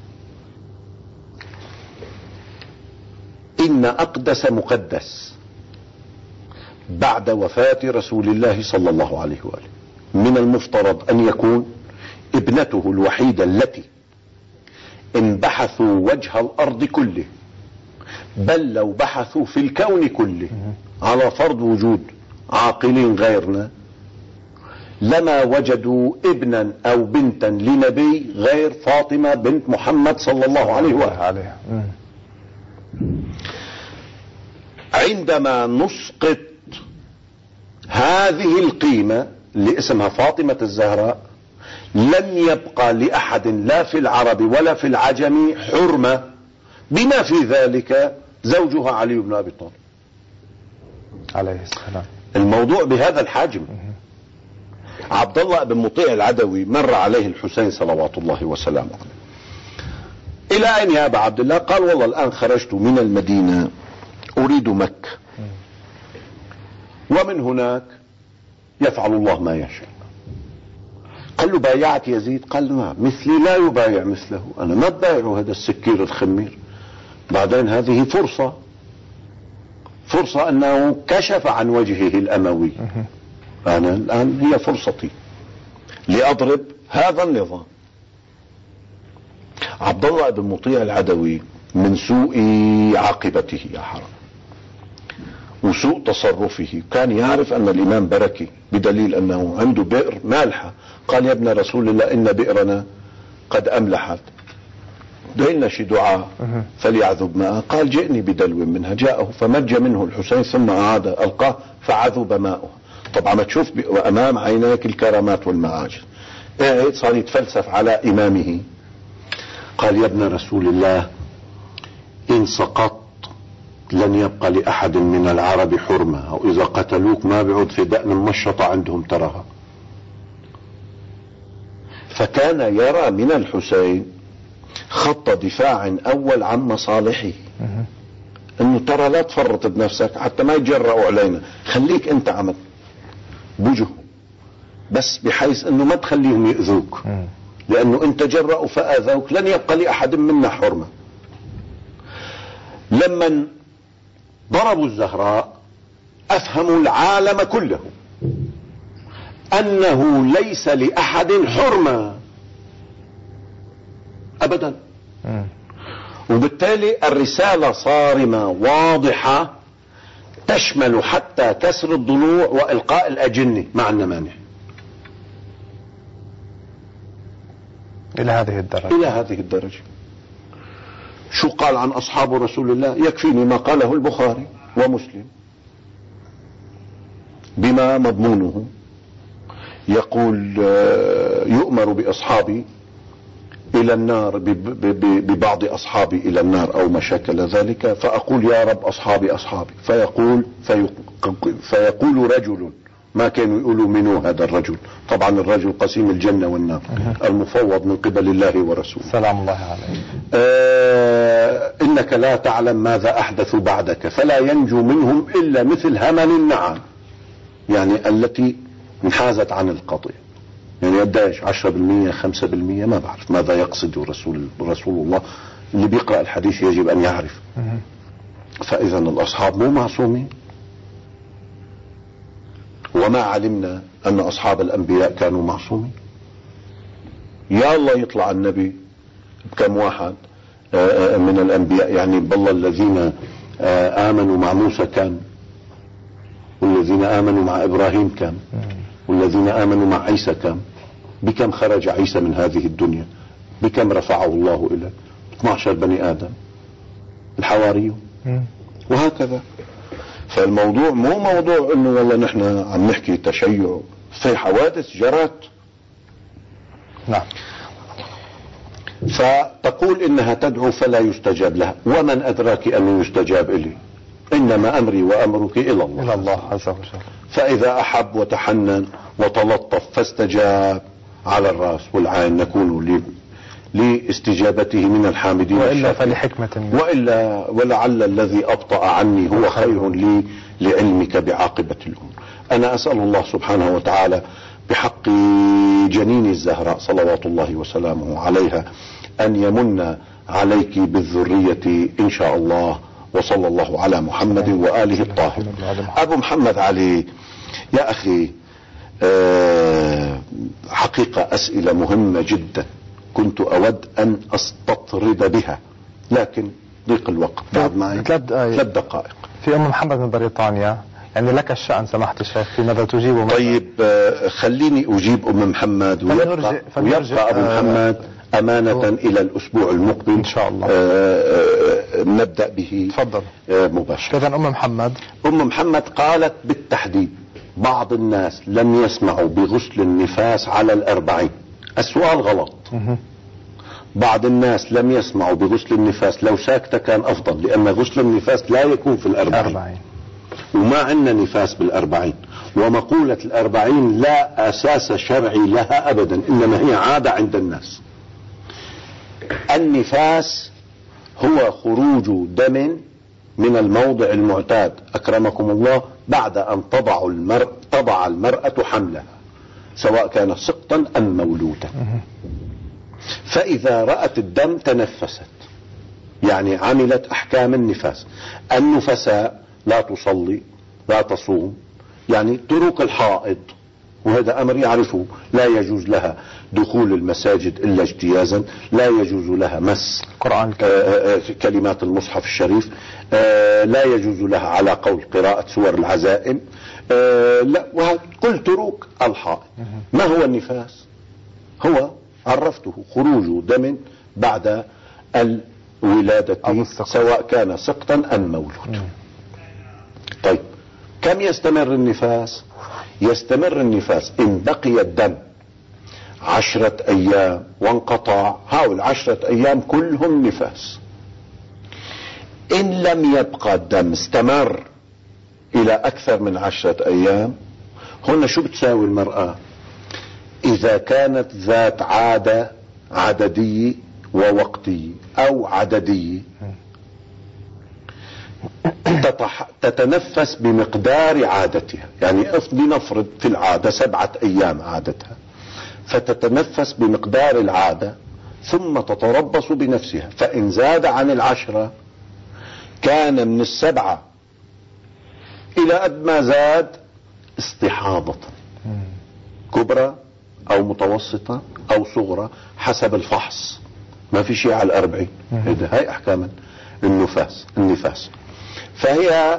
إن أقدس مقدس بعد وفاة رسول الله صلى الله عليه وآله من المفترض أن يكون ابنته الوحيدة التي إن بحثوا وجه الأرض كله، بل لو بحثوا في الكون كله على فرض وجود عاقلين غيرنا، لما وجدوا ابنا أو بنتا لنبي غير فاطمة بنت محمد صلى الله عليه وآله. عندما نسقط هذه القيمة اللي اسمها فاطمة الزهراء، لن يبقى لأحد لا في العرب ولا في العجم حرمة، بما في ذلك زوجها علي بن أبي طالب عليه السلام. الموضوع بهذا الحجم. عبد الله بن مطيع العدوي مر عليه الحسين صلوات الله وسلامه عليه. إلى أين يا أبا عبد الله؟ قال: والله الآن خرجت من المدينة أريد مكة، ومن هناك يفعل الله ما يشاء. قال له: بايعت يزيد؟ قال له: نعم. مثلي لا يبايع مثله، أنا ما بايعه هذا السكير الخمير. بعدين هذه فرصة أنه كشف عن وجهه الأموي. أنا الآن هي فرصتي لأضرب هذا النظام. عبد الله بن مطيع العدوي من سوء عاقبته يا حرام وسوء تصرفه كان يعرف أن الإمام بركي، بدليل أنه عنده بئر مالحة. قال: يا ابن رسول الله، إن بئرنا قد أملحت، دعينا شي دعاء فليعذب ماء. قال: جئني بدلو منها. جاءه فمج منه الحسين ثم أعاد ألقاه فعذب ماؤه. طبعا ما تشوف أمام عينيك الكرامات والمعاجز. صار يتفلسف على إمامه. قال: يا ابن رسول الله، إن سقطت لن يبقى لأحد من العرب حرمة، أو إذا قتلوك ما بيعود في دقن مشطة عندهم تراها. فكان يرى من الحسين خط دفاع أول عن مصالحه، انه ترى لا تفرط بنفسك حتى ما يتجرأوا علينا، خليك انت عمل بوجه، بس بحيث انه ما تخليهم يؤذوك، لانه انت جرأوا فآذوك لن يبقى لأحد منا حرمة. لما ضربوا الزهراء افهموا العالم كله انه ليس لأحد حرمة ابدا، وبالتالي الرسالة صارمة واضحة تشمل حتى كسر الضلوع وإلقاء الأجنة مع النمانع إلى هذه الدرجة. شو قال عن أصحاب رسول الله؟ يكفيني ما قاله البخاري ومسلم بما مضمونه. يقول يؤمر بأصحابي إلى النار ببعض أصحابي إلى النار أو ما شاكل ذلك، فأقول يا رب أصحابي فيقول رجل، ما كانوا يقولوا منه هذا الرجل، طبعا الرجل قسيم الجنة والنار المفوض من قبل الله ورسوله سلام الله عليه. إنك لا تعلم ماذا أحدث بعدك فلا ينجو منهم إلا مثل همل النعام، يعني التي انحازت عن القضية. يعني قديش 10% 5%، ما بعرف ماذا يقصد رسول الله. اللي بيقرأ الحديث يجب أن يعرف. فإذا الأصحاب مو معصومين، وما علمنا أن أصحاب الأنبياء كانوا معصومين. يا الله يطلع النبي بكم واحد من الأنبياء، يعني بالله الذين آمنوا مع موسى كان، والذين آمنوا مع إبراهيم كان، والذين آمنوا مع عيسى كان. بكم خرج عيسى من هذه الدنيا؟ بكم رفعه الله إلى 12 بني آدم الحواريون، وهكذا. فالموضوع مو موضوع انه والله نحن عم نحكي تشيع، في حوادث جرت. نعم. فتقول انها تدعو فلا يستجاب لها، ومن ادراك انه يستجاب الي؟ انما امري وامرك الى الله عز وجل. فاذا احب وتحنن وتلطف فاستجاب على الراس والعين نكون لاستجابته من الحامدين، وإلا فلحكمة وإلا ولعل الذي أبطأ عني هو خير لي لعلمك بعاقبة الأمور. أنا أسأل الله سبحانه وتعالى بحق جنين الزهراء صلوات الله وسلامه عليها أن يمن عليك بالذرية إن شاء الله، وصلى الله على محمد وآله الطاهر. أبو محمد علي يا أخي، حقيقة أسئلة مهمة جدا كنت أود أن أستطرد بها، لكن ضيق الوقت. بعد معي 3 دقائق. في أم محمد من بريطانيا، يعني لك الشأن سماحة الشيخ في ماذا تجيب. طيب خليني أجيب أم محمد، ويبقى أبو محمد أمانة إلى الأسبوع المقبل إن شاء الله. نبدأ به. تفضل مباشرة. إذن أم محمد قالت بالتحديد بعض الناس لم يسمعوا بغسل النفاس على 40. السؤال غلط. بعض الناس لم يسمعوا بغسل النفاس، لو ساكتة كان أفضل، لأن غسل النفاس لا يكون في 40. وما عندنا نفاس 40، ومقولة 40 لا أساس شرعي لها أبدا، إنما هي عادة عند الناس. النفاس هو خروج دم من الموضع المعتاد أكرمكم الله بعد أن تضع المرأة حملها، سواء كان سقطا أم مولودا. فإذا رأت الدم تنفست، يعني عملت أحكام النفاس. النفساء لا تصلي لا تصوم، يعني ترك الحائض، وهذا أمر يعرفه. لا يجوز لها دخول المساجد إلا اجتيازا، لا يجوز لها مس قرآن كلمات المصحف الشريف، لا يجوز لها على قول قراءة سور العزائم، لا، كل تروك الحائض. ما هو النفاس؟ هو عرفته خروج دم بعد الولادة، سواء كان سقطا أم مولود. طيب كم يستمر النفاس؟ يستمر النفاس إن بقي الدم 10 أيام وانقطع، هؤلاء 10 أيام كلهم نفاس. إن لم يبقى الدم استمر إلى أكثر من 10 أيام، هنا شو بتساوي المرأة؟ إذا كانت ذات عادة عددية ووقتية أو عددية، تتنفس بمقدار عادتها. يعني لنفرض في العادة 7 أيام عادتها، فتتنفس بمقدار العادة ثم تتربص بنفسها. فإن زاد عن 10 كان من 7 إلى قد ما زاد استحاضة كبرى أو متوسطة أو صغرى حسب الفحص ما في شيء على 40. هاي احكام النفاس. فهي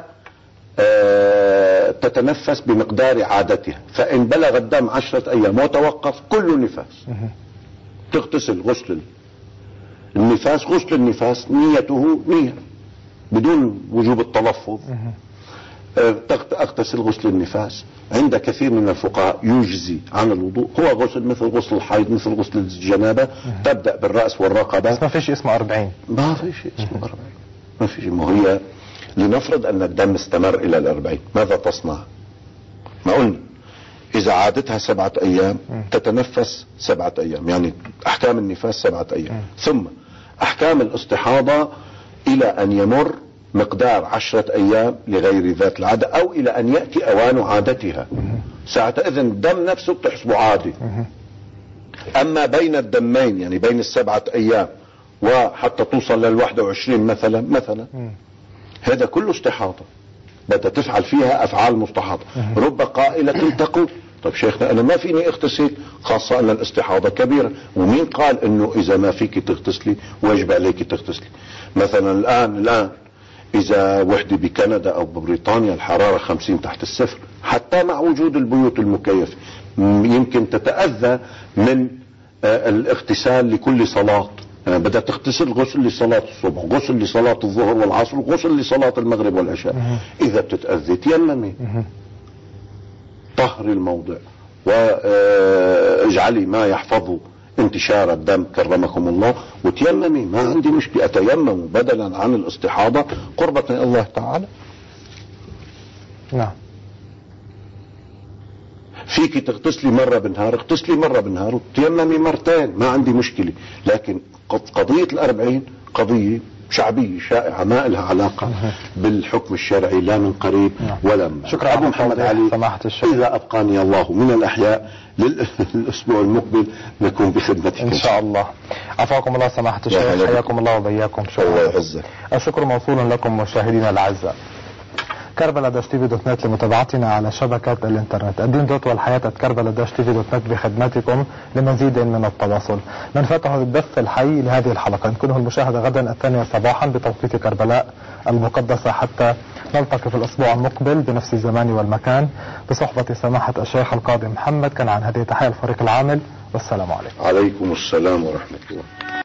تتنفس بمقدار عادتها، فان بلغ الدم 10 ايام وتوقف كل نفاس تغتسل غسل النفاس. غسل النفاس نيته نية بدون وجوب التلفظ. اغتسل غسل النفاس عند كثير من الفقهاء يجزي عن الوضوء، هو غسل مثل غسل الحيض مثل غسل الجنابة. تبدأ بالرأس والرقبة. بس ما في شيء اسمه 40. ما في شيء اسمه 40. ما في شيء. ما هي لنفرض ان الدم استمر الى 40 ماذا تصنع؟ ما قلنا اذا عادتها 7 ايام تتنفس 7 ايام، يعني احكام النفاس 7 ايام. ثم احكام الاستحاضة الى ان يمر مقدار 10 ايام لغير ذات العادة او الى ان يأتي اوان عادتها. ساعتها اذن الدم نفسه بتحسبه عادي. اما بين الدمين يعني بين 7 ايام وحتى توصل لل21 مثلا هذا كله استحاضة بدها تفعل فيها افعال مستحاضة. رب قائلة تقول طيب شيخنا انا ما فيني اغتسل، خاصة ان الاستحاضة كبيرة، ومين قال انه اذا ما فيك تغتسلي واجب عليك تغتسلي؟ مثلا الان اذا وحدة بكندا او ببريطانيا الحرارة 50 تحت الصفر، حتى مع وجود البيوت المكيفة يمكن تتأذى من الاغتسال لكل صلاة. بدها تغتسل غسل لصلاة الصبح، غسل لصلاة الظهر والعصر، غسل لصلاة المغرب والعشاء. اذا بتتأذي تيممي، طهري الموضع واجعلي ما يحفظ انتشار الدم كرمكم الله وتيممي، ما عندي مشكلة. اتيمم بدلا عن الاستحاضة قربة من الله تعالى. نعم. فيك تغتسلي مرة بالنهار اغتسلي مرة بالنهار وتيممي مرتين، ما عندي مشكلة. لكن قضية 40 قضية شعبية شائعة ما لها علاقة بالحكم الشرعي لا من قريب ولا من. شكرا أبو محمد علي سماحة الشيخ. إذا أبقاني الله من الأحياء للأسبوع المقبل نكون بخدمتكم إن شاء الله. عفاكم الله سماحة الشيخ، حياكم الله وبياكم. الله يعزك. الشكر موصول لكم مشاهدينا الأعزاء. كربلا-tv.net لمتابعتنا على شبكة الانترنت. الدين دوت والحياة @كربلا-tv.net بخدمتكم لمزيد من التواصل. ننفتح البث الحي لهذه الحلقة يمكنه المشاهدة غدا 8 صباحا بتوقيت كربلاء المقدسة، حتى نلتقي في الأسبوع المقبل بنفس الزمان والمكان بصحبة سماحة الشيخ القاضي محمد. كان عن هذه تحية الفريق العامل، والسلام عليكم. عليكم السلام ورحمة الله.